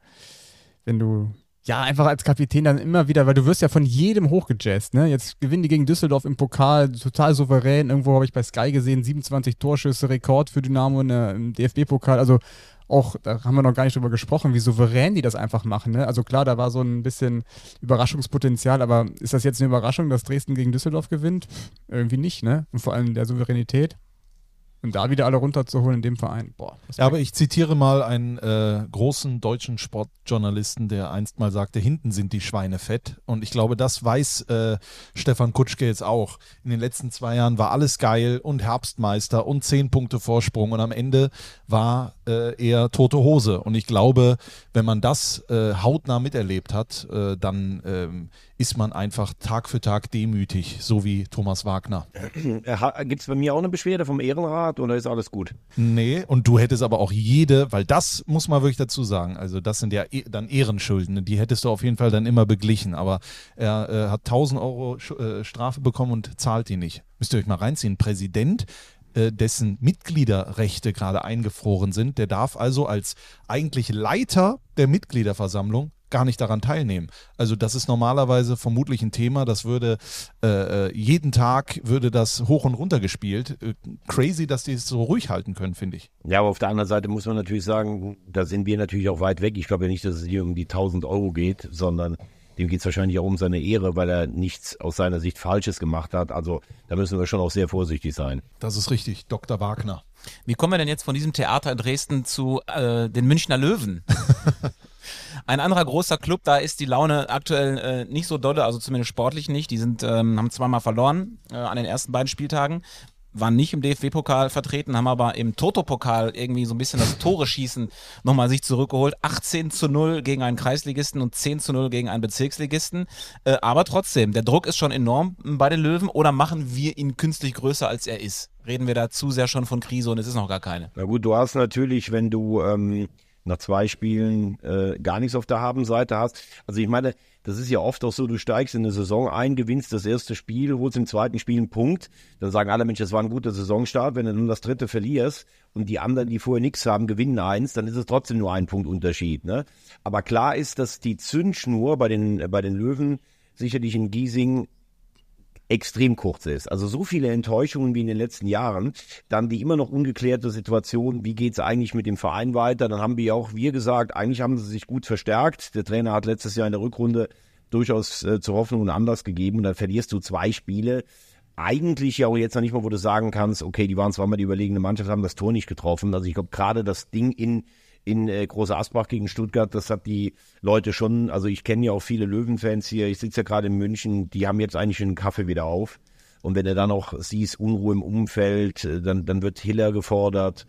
ja einfach als Kapitän dann immer wieder, weil du wirst ja von jedem hochgejazzt, ne? Jetzt gewinnen die gegen Düsseldorf im Pokal, total souverän. Irgendwo habe ich bei Sky gesehen, 27 Torschüsse, Rekord für Dynamo im DFB-Pokal. Also auch, da haben wir noch gar nicht drüber gesprochen, wie souverän die das einfach machen, ne? Also klar, da war so ein bisschen Überraschungspotenzial, aber ist das jetzt eine Überraschung, dass Dresden gegen Düsseldorf gewinnt? Irgendwie nicht, ne? Und vor allem der Souveränität. Und da wieder alle runterzuholen in dem Verein. Boah, ja, aber ich zitiere mal einen großen deutschen Sportjournalisten, der einst mal sagte, hinten sind die Schweine fett. Und ich glaube, das weiß Stefan Kutschke jetzt auch. In den letzten 2 Jahren war alles geil und Herbstmeister und 10 Punkte Vorsprung. Und am Ende war eher tote Hose. Und ich glaube, wenn man das hautnah miterlebt hat, dann ist man einfach Tag für Tag demütig, so wie Thomas Wagner. Gibt es bei mir auch eine Beschwerde vom Ehrenrat oder ist alles gut? Nee, und du hättest aber auch weil das muss man wirklich dazu sagen, also das sind ja dann Ehrenschulden, die hättest du auf jeden Fall dann immer beglichen, aber er hat 1.000 Euro Strafe bekommen und zahlt die nicht. Müsst ihr euch mal reinziehen. Präsident, dessen Mitgliederrechte gerade eingefroren sind, der darf also als eigentlich Leiter der Mitgliederversammlung gar nicht daran teilnehmen. Also das ist normalerweise vermutlich ein Thema, das würde jeden Tag würde das hoch und runter gespielt. Crazy, dass die es so ruhig halten können, finde ich. Ja, aber auf der anderen Seite muss man natürlich sagen, da sind wir natürlich auch weit weg. Ich glaube ja nicht, dass es hier um die 1.000 Euro geht, sondern dem geht es wahrscheinlich auch um seine Ehre, weil er nichts aus seiner Sicht Falsches gemacht hat. Also da müssen wir schon auch sehr vorsichtig sein. Das ist richtig, Dr. Wagner. Wie kommen wir denn jetzt von diesem Theater in Dresden zu den Münchner Löwen? Ein anderer großer Club, da ist die Laune aktuell nicht so dolle, also zumindest sportlich nicht. Die haben zweimal verloren an den ersten beiden Spieltagen, waren nicht im DFB-Pokal vertreten, haben aber im Toto-Pokal irgendwie so ein bisschen das Tore-Schießen nochmal sich zurückgeholt. 18:0 gegen einen Kreisligisten und 10:0 gegen einen Bezirksligisten. Aber trotzdem, der Druck ist schon enorm bei den Löwen, oder machen wir ihn künstlich größer, als er ist? Reden wir da zu sehr schon von Krise und es ist noch gar keine? Na gut, du hast natürlich, wenn du nach 2 Spielen gar nichts auf der Habenseite hast. Also ich meine, das ist ja oft auch so, du steigst in eine Saison ein, gewinnst das erste Spiel, holst im zweiten Spiel einen Punkt. Dann sagen alle, Mensch, das war ein guter Saisonstart. Wenn du nun das dritte verlierst und die anderen, die vorher nichts haben, gewinnen 1, dann ist es trotzdem nur ein Punkt Unterschied. Ne? Aber klar ist, dass die Zündschnur bei den Löwen sicherlich in Giesing extrem kurz ist. Also so viele Enttäuschungen wie in den letzten Jahren, dann die immer noch ungeklärte Situation, wie geht's eigentlich mit dem Verein weiter? Dann haben wir gesagt, eigentlich haben sie sich gut verstärkt. Der Trainer hat letztes Jahr in der Rückrunde durchaus zur Hoffnung einen Anlass gegeben und dann verlierst du 2 Spiele. Eigentlich ja auch jetzt noch nicht mal, wo du sagen kannst, okay, die waren zweimal die überlegene Mannschaft, haben das Tor nicht getroffen. Also ich glaube, gerade das Ding in Große Asbach gegen Stuttgart, das hat die Leute schon, also ich kenne ja auch viele Löwenfans hier, ich sitze ja gerade in München, die haben jetzt eigentlich schon den Kaffee wieder auf. Und wenn du dann auch siehst, Unruhe im Umfeld, dann wird Hiller gefordert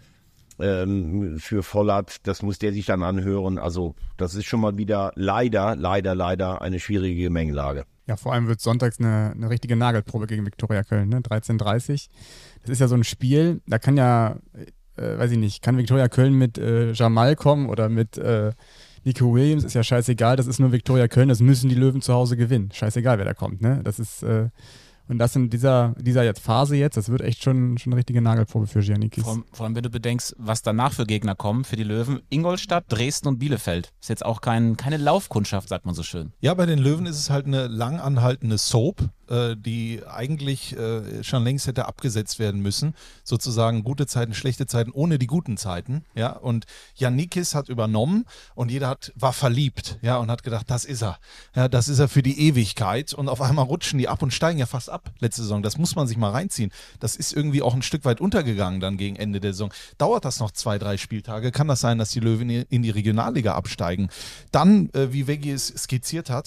für Vollert, das muss der sich dann anhören. Also das ist schon mal wieder leider eine schwierige Gemengelage. Ja, vor allem wird sonntags eine richtige Nagelprobe gegen Viktoria Köln, ne? 13:30. Das ist ja so ein Spiel, da kann ja... weiß ich nicht, kann Viktoria Köln mit Jamal kommen oder mit Nico Williams, ist ja scheißegal, das ist nur Viktoria Köln, das müssen die Löwen zu Hause gewinnen. Scheißegal, wer da kommt, ne? Das ist, und das in dieser jetzt Phase jetzt, das wird echt schon eine richtige Nagelprobe für Giannikis. Vor allem, wenn du bedenkst, was danach für Gegner kommen für die Löwen. Ingolstadt, Dresden und Bielefeld. Ist jetzt auch keine Laufkundschaft, sagt man so schön. Ja, bei den Löwen ist es halt eine lang anhaltende Soap, die eigentlich schon längst hätte abgesetzt werden müssen. Sozusagen gute Zeiten, schlechte Zeiten ohne die guten Zeiten. Ja, und Giannikis hat übernommen und jeder war verliebt, ja, und hat gedacht, das ist er. Ja, das ist er für die Ewigkeit. Und auf einmal rutschen die ab und steigen ja fast ab letzte Saison. Das muss man sich mal reinziehen. Das ist irgendwie auch ein Stück weit untergegangen dann gegen Ende der Saison. Dauert das noch 2-3 Spieltage? Kann das sein, dass die Löwen in die Regionalliga absteigen? Dann, wie Veggi es skizziert hat,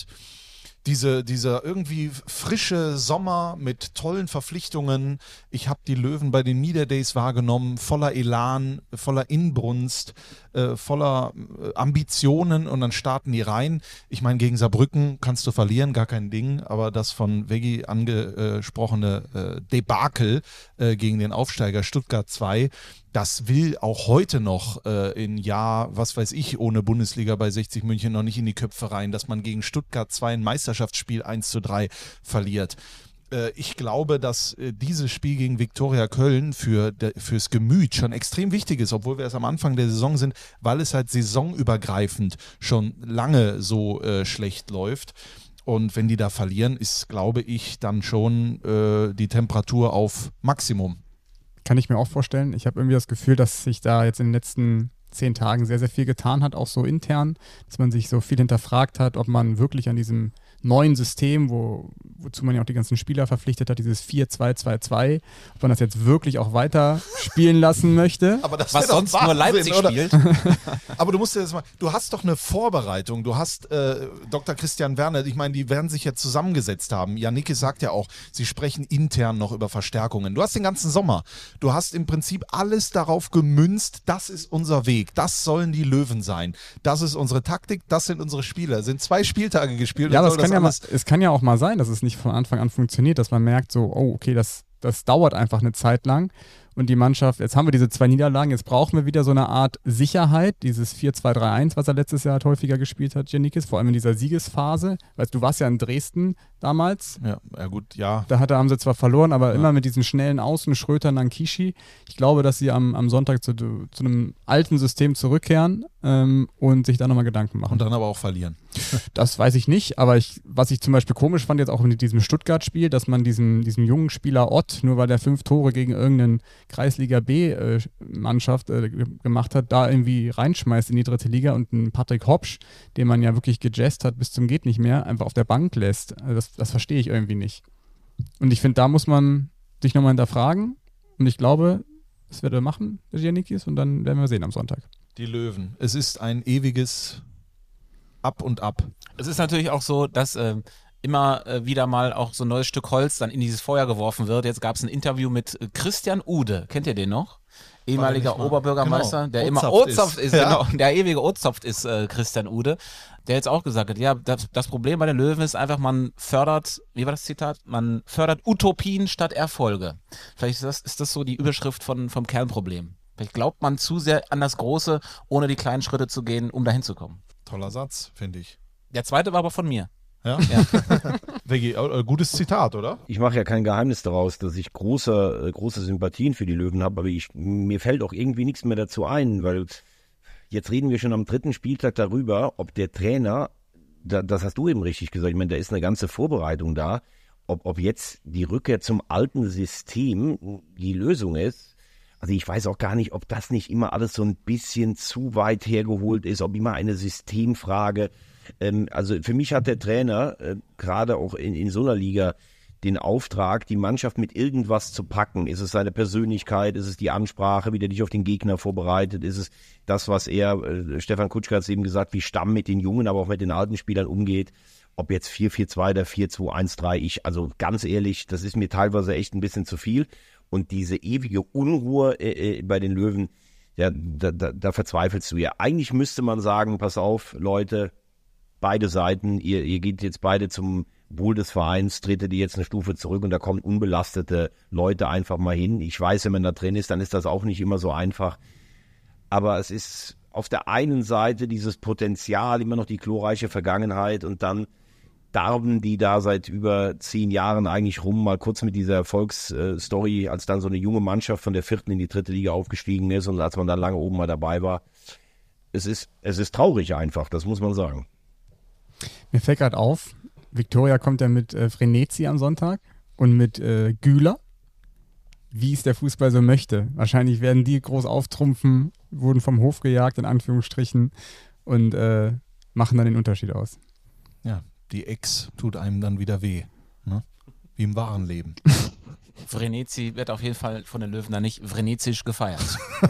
dieser irgendwie frische Sommer mit tollen Verpflichtungen. Ich habe die Löwen bei den Media Days wahrgenommen, voller Elan, voller Inbrunst, voller Ambitionen, und dann starten die rein. Ich meine, gegen Saarbrücken kannst du verlieren, gar kein Ding, aber das von Veggi angesprochene Debakel gegen den Aufsteiger Stuttgart 2, das will auch heute noch in Jahr, was weiß ich, ohne Bundesliga bei 60 München noch nicht in die Köpfe rein, dass man gegen Stuttgart 2 ein Meisterschaftsspiel 1:3 verliert. Ich glaube, dass dieses Spiel gegen Viktoria Köln fürs Gemüt schon extrem wichtig ist, obwohl wir erst am Anfang der Saison sind, weil es halt saisonübergreifend schon lange so schlecht läuft. Und wenn die da verlieren, ist, glaube ich, dann schon die Temperatur auf Maximum. Kann ich mir auch vorstellen. Ich habe irgendwie das Gefühl, dass sich da jetzt in den letzten 10 Tagen sehr, sehr viel getan hat, auch so intern, dass man sich so viel hinterfragt hat, ob man wirklich an diesem neuen System, wozu man ja auch die ganzen Spieler verpflichtet hat, dieses 4-2-2-2, ob man das jetzt wirklich auch weiter spielen lassen möchte. Aber das was sonst Wahnsinn, nur Leipzig oder? Spielt. Aber du musst dir das mal, du hast doch eine Vorbereitung, du hast Dr. Christian Werner, ich meine, die werden sich jetzt zusammengesetzt haben. Giannikis sagt ja auch, sie sprechen intern noch über Verstärkungen. Du hast den ganzen Sommer, du hast im Prinzip alles darauf gemünzt, das ist unser Weg, das sollen die Löwen sein, das ist unsere Taktik, das sind unsere Spieler. Sind 2 Spieltage gespielt. Ja, es kann ja auch mal sein, dass es nicht von Anfang an funktioniert, dass man merkt so, oh, okay, das dauert einfach eine Zeit lang und die Mannschaft, jetzt haben wir diese 2 Niederlagen, jetzt brauchen wir wieder so eine Art Sicherheit, dieses 4-2-3-1, was er letztes Jahr halt häufiger gespielt hat, Giannikis, vor allem in dieser Siegesphase. Weißt du, warst ja in Dresden damals. Ja gut, ja. Da haben sie zwar verloren, aber immer mit diesen schnellen Außen, Schröter, Nankishi. Ich glaube, dass sie am Sonntag zu einem alten System zurückkehren und sich da nochmal Gedanken machen. Und dann aber auch verlieren. Das weiß ich nicht, aber was ich zum Beispiel komisch fand jetzt auch in diesem Stuttgart-Spiel, dass man diesem jungen Spieler Ott, nur weil der 5 Tore gegen irgendeine Kreisliga B-Mannschaft gemacht hat, da irgendwie reinschmeißt in die 3. Liga und einen Patrick Hopsch, den man ja wirklich gejazzt hat bis zum geht nicht mehr, einfach auf der Bank lässt. Also das verstehe ich irgendwie nicht. Und ich finde, da muss man sich nochmal hinterfragen und ich glaube, das wird er machen, der Giannikis, und dann werden wir sehen am Sonntag. Die Löwen. Es ist ein ewiges Ab und Ab. Es ist natürlich auch so, dass immer wieder mal auch so ein neues Stück Holz dann in dieses Feuer geworfen wird. Jetzt gab es ein Interview mit Christian Ude. Kennt ihr den noch? Ehemaliger Oberbürgermeister, genau. der immer Ozopft ist, genau, der ewige Ozopft ist Christian Ude, der jetzt auch gesagt hat, ja, das Problem bei den Löwen ist einfach, man fördert, wie war das Zitat? Man fördert Utopien statt Erfolge. Vielleicht ist das so die Überschrift vom Kernproblem. Vielleicht glaubt man zu sehr an das Große, ohne die kleinen Schritte zu gehen, um dahin zu kommen. Toller Satz, finde ich. Der zweite war aber von mir. Ja? Veggie, gutes Zitat, oder? Ich mache ja kein Geheimnis daraus, dass ich große Sympathien für die Löwen habe, aber mir fällt auch irgendwie nichts mehr dazu ein, weil jetzt reden wir schon am 3. Spieltag darüber, ob der Trainer, das hast du eben richtig gesagt, ich meine, da ist eine ganze Vorbereitung da, ob jetzt die Rückkehr zum alten System die Lösung ist. Also ich weiß auch gar nicht, ob das nicht immer alles so ein bisschen zu weit hergeholt ist, ob immer eine Systemfrage. Also für mich hat der Trainer gerade auch in so einer Liga den Auftrag, die Mannschaft mit irgendwas zu packen. Ist es seine Persönlichkeit, ist es die Ansprache, wie der dich auf den Gegner vorbereitet, ist es das, was Stefan Kutschke hat es eben gesagt, wie Stamm mit den Jungen, aber auch mit den alten Spielern umgeht. Ob jetzt 4-4-2 oder 4-2-1-3, also ganz ehrlich, das ist mir teilweise echt ein bisschen zu viel. Und diese ewige Unruhe bei den Löwen, ja, da verzweifelst du ja. Eigentlich müsste man sagen, pass auf, Leute, beide Seiten, ihr geht jetzt beide zum Wohl des Vereins, tretet ihr jetzt eine Stufe zurück und da kommen unbelastete Leute einfach mal hin. Ich weiß, wenn man da drin ist, dann ist das auch nicht immer so einfach. Aber es ist auf der einen Seite dieses Potenzial, immer noch die glorreiche Vergangenheit und dann darben die da seit über 10 Jahren eigentlich rum, mal kurz mit dieser Erfolgsstory, als dann so eine junge Mannschaft von der 4. in die 3. Liga aufgestiegen ist und als man dann lange oben mal dabei war. Es ist traurig einfach, das muss man sagen. Mir fällt gerade auf, Viktoria kommt ja mit Frenetzi am Sonntag und mit Güler, wie es der Fußball so möchte. Wahrscheinlich werden die groß auftrumpfen, wurden vom Hof gejagt, in Anführungsstrichen, und machen dann den Unterschied aus. Ja, die Ex tut einem dann wieder weh, ne? Wie im wahren Leben. Frenetzi wird auf jeden Fall von den Löwen da nicht vrenezisch gefeiert.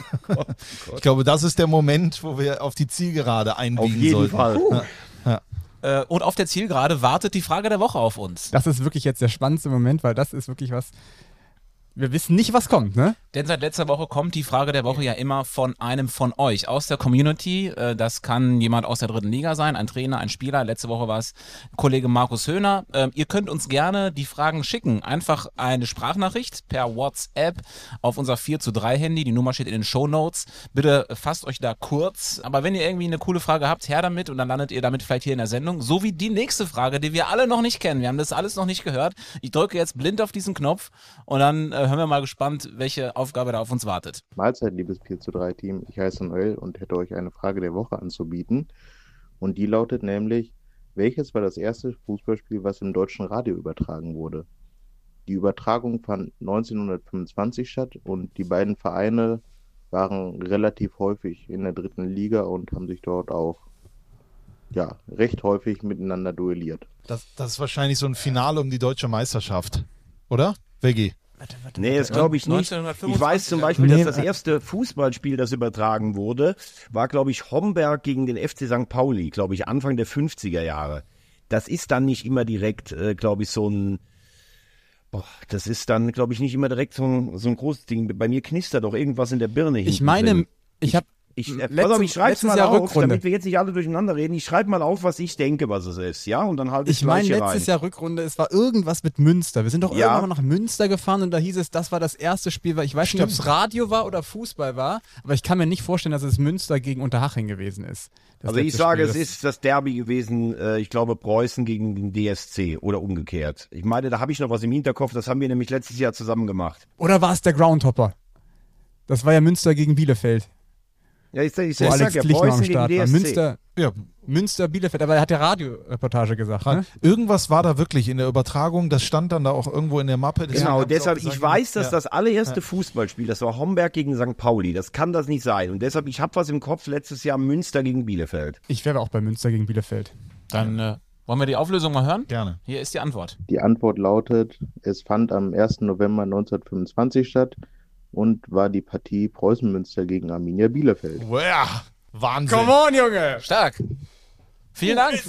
Ich glaube, das ist der Moment, wo wir auf die Zielgerade einbiegen sollten. Auf jeden Fall. Ja. Und auf der Zielgerade wartet die Frage der Woche auf uns. Das ist wirklich jetzt der spannendste Moment, weil das ist wirklich was, wir wissen nicht, was kommt, ne? Denn seit letzter Woche kommt die Frage der Woche ja immer von einem von euch aus der Community. Das kann jemand aus der 3. Liga sein, ein Trainer, ein Spieler. Letzte Woche war es Kollege Markus Höhner. Ihr könnt uns gerne die Fragen schicken. Einfach eine Sprachnachricht per WhatsApp auf unser 4:3-Handy. Die Nummer steht in den Shownotes. Bitte fasst euch da kurz. Aber wenn ihr irgendwie eine coole Frage habt, her damit und dann landet ihr damit vielleicht hier in der Sendung. So wie die nächste Frage, die wir alle noch nicht kennen. Wir haben das alles noch nicht gehört. Ich drücke jetzt blind auf diesen Knopf und dann hören wir mal gespannt, welche Aufgabe da auf uns wartet. Mahlzeit, liebes 4:3-Team. Ich heiße Noel und hätte euch eine Frage der Woche anzubieten. Und die lautet nämlich, welches war das erste Fußballspiel, was im deutschen Radio übertragen wurde? Die Übertragung fand 1925 statt und die beiden Vereine waren relativ häufig in der 3. Liga und haben sich dort auch recht häufig miteinander duelliert. Das ist wahrscheinlich so ein Finale um die deutsche Meisterschaft, oder? Veggie? Nee, das glaube ich nicht. Ich weiß zum Beispiel, dass das erste Fußballspiel, das übertragen wurde, war, glaube ich, Homberg gegen den FC St. Pauli, glaube ich, Anfang der 50er Jahre. Das ist dann nicht immer direkt, glaube ich, das ist dann, glaube ich, nicht immer direkt so ein großes Ding. Bei mir knistert doch irgendwas in der Birne hinten. Ich meine, Ich schreibe mal Jahr auf, Rückrunde. damit wir jetzt nicht alle durcheinander reden. Ich schreibe mal auf, was ich denke, was es ist. Ja, und dann halte ich Ich meine, gleich hier letztes rein. Jahr Rückrunde, es war irgendwas mit Münster. Wir sind doch Ja. irgendwann mal nach Münster gefahren und da hieß es, das war das erste Spiel, weil ich weiß nicht, ob es Radio war oder Fußball war, aber ich kann mir nicht vorstellen, dass es Münster gegen Unterhaching gewesen ist. Das Also ich letzte sage, Spiel, es das- ist das Derby gewesen, ich glaube Preußen gegen den DSC oder umgekehrt. Ich meine, da habe ich noch was im Hinterkopf, das haben wir nämlich letztes Jahr zusammen gemacht. Oder war es der Groundhopper? Das war ja Münster gegen Bielefeld, Ja, ich wo sag Alex ja, Klichner Preußen am gegen Start war. DSC. Münster, Bielefeld, aber er hat ja Radioreportage gesagt, ne? Irgendwas war da wirklich in der Übertragung, das stand dann da auch irgendwo in der Mappe. Deswegen Genau, hab ich auch deshalb, gesagt, ich weiß, dass ja. das allererste Fußballspiel, das war Homberg gegen St. Pauli, das kann das nicht sein. Und deshalb, ich habe was im Kopf, letztes Jahr Münster gegen Bielefeld. Ich wäre auch bei Münster gegen Bielefeld. Dann wollen wir die Auflösung mal hören? Gerne. Hier ist die Antwort. Die Antwort lautet, es fand am 1. November 1925 statt und war die Partie Preußen-Münster gegen Arminia Bielefeld. Wow, Wahnsinn. on, Junge! Stark. Vielen Dank.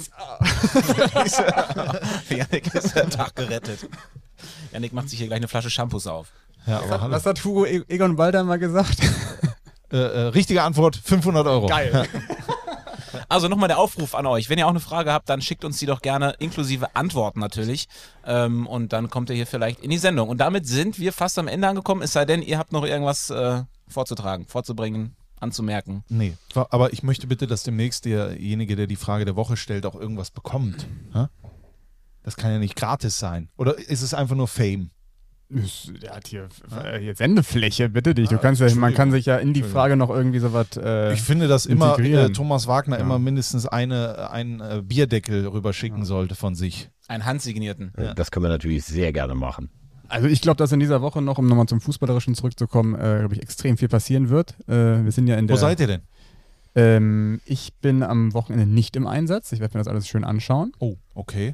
Yannick ist der Tag gerettet. Yannick macht sich hier gleich eine Flasche Shampoos auf. Ja, aber hallo. Was hat Hugo Egon Balder mal gesagt? Richtige Antwort, 500 Euro. Geil. Also nochmal der Aufruf an euch. Wenn ihr auch eine Frage habt, dann schickt uns die doch gerne, inklusive Antworten natürlich. Und dann kommt ihr hier vielleicht in die Sendung. Und damit sind wir fast am Ende angekommen, es sei denn, ihr habt noch irgendwas vorzutragen, vorzubringen, anzumerken. Nee, aber ich möchte bitte, dass demnächst derjenige, der die Frage der Woche stellt, auch irgendwas bekommt. Ha? Das kann ja nicht gratis sein. Oder ist es einfach nur Fame? Der hat hier Sendefläche, bitte dich. Du kannst ja, man kann sich ja in die Frage noch irgendwie sowas. Ich finde, dass immer integrieren. Thomas Wagner immer mindestens einen Bierdeckel rüberschicken sollte von sich. Einen handsignierten. Ja. Das können wir natürlich sehr gerne machen. Also ich glaube, dass in dieser Woche noch, um nochmal zum Fußballerischen zurückzukommen, glaube ich, extrem viel passieren wird. Wir sind ja in der. Wo seid ihr denn? Ich bin am Wochenende nicht im Einsatz. Ich werde mir das alles schön anschauen. Oh, okay.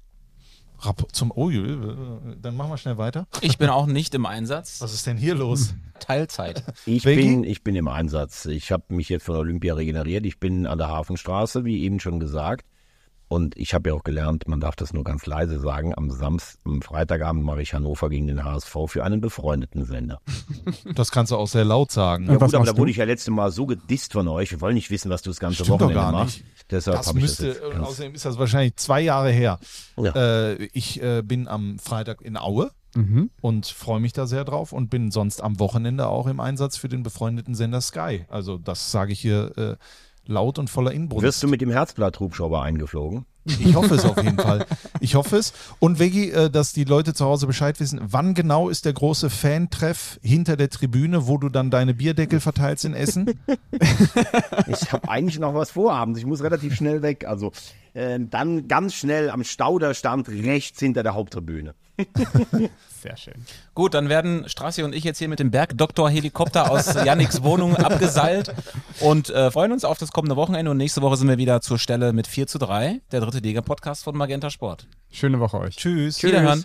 Dann machen wir schnell weiter. Ich bin auch nicht im Einsatz. Was ist denn hier los? Teilzeit. Ich bin im Einsatz. Ich habe mich jetzt von Olympia regeneriert. Ich bin an der Hafenstraße, wie eben schon gesagt. Und ich habe ja auch gelernt, man darf das nur ganz leise sagen, am Freitagabend mache ich Hannover gegen den HSV für einen befreundeten Sender. Das kannst du auch sehr laut sagen. Ja was gut, aber machst da du? wurde ich ja letztes Mal so gedisst von euch. Wir wollen nicht wissen, was du das ganze Stimmt doch Wochenende gar machst. nicht. Deshalb Das habe ich das müsste, jetzt und ganz außerdem ist das wahrscheinlich 2 Jahre her. Ja. Ich bin am Freitag in Aue Mhm. und freue mich da sehr drauf und bin sonst am Wochenende auch im Einsatz für den befreundeten Sender Sky. Also das sage ich hier laut und voller Inbrunst. Wirst du mit dem Herzblatt-Hubschrauber eingeflogen? Ich hoffe es auf jeden Fall. Ich hoffe es. Und Veggie, dass die Leute zu Hause Bescheid wissen, wann genau ist der große Fan-Treff hinter der Tribüne, wo du dann deine Bierdeckel verteilst in Essen? Ich habe eigentlich noch was vorabends. Ich muss relativ schnell weg. Also dann ganz schnell am Stauderstand rechts hinter der Haupttribüne. Sehr schön. Gut, dann werden Strassi und ich jetzt hier mit dem Bergdoktor-Helikopter aus Yannicks Wohnung abgeseilt und freuen uns auf das kommende Wochenende. Und nächste Woche sind wir wieder zur Stelle mit 4:3, der 3. Liga-Podcast von Magenta Sport. Schöne Woche euch. Tschüss. Wiederhören.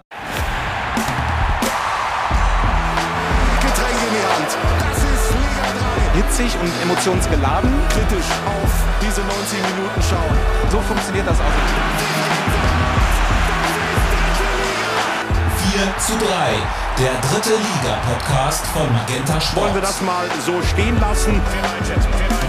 Getränk in die Hand. Das ist Liga 3. Hitzig und emotionsgeladen. Kritisch auf diese 90 Minuten schauen. So funktioniert das auch. 4:3, der 3. Liga-Podcast von Magenta Sport. Wollen wir das mal so stehen lassen?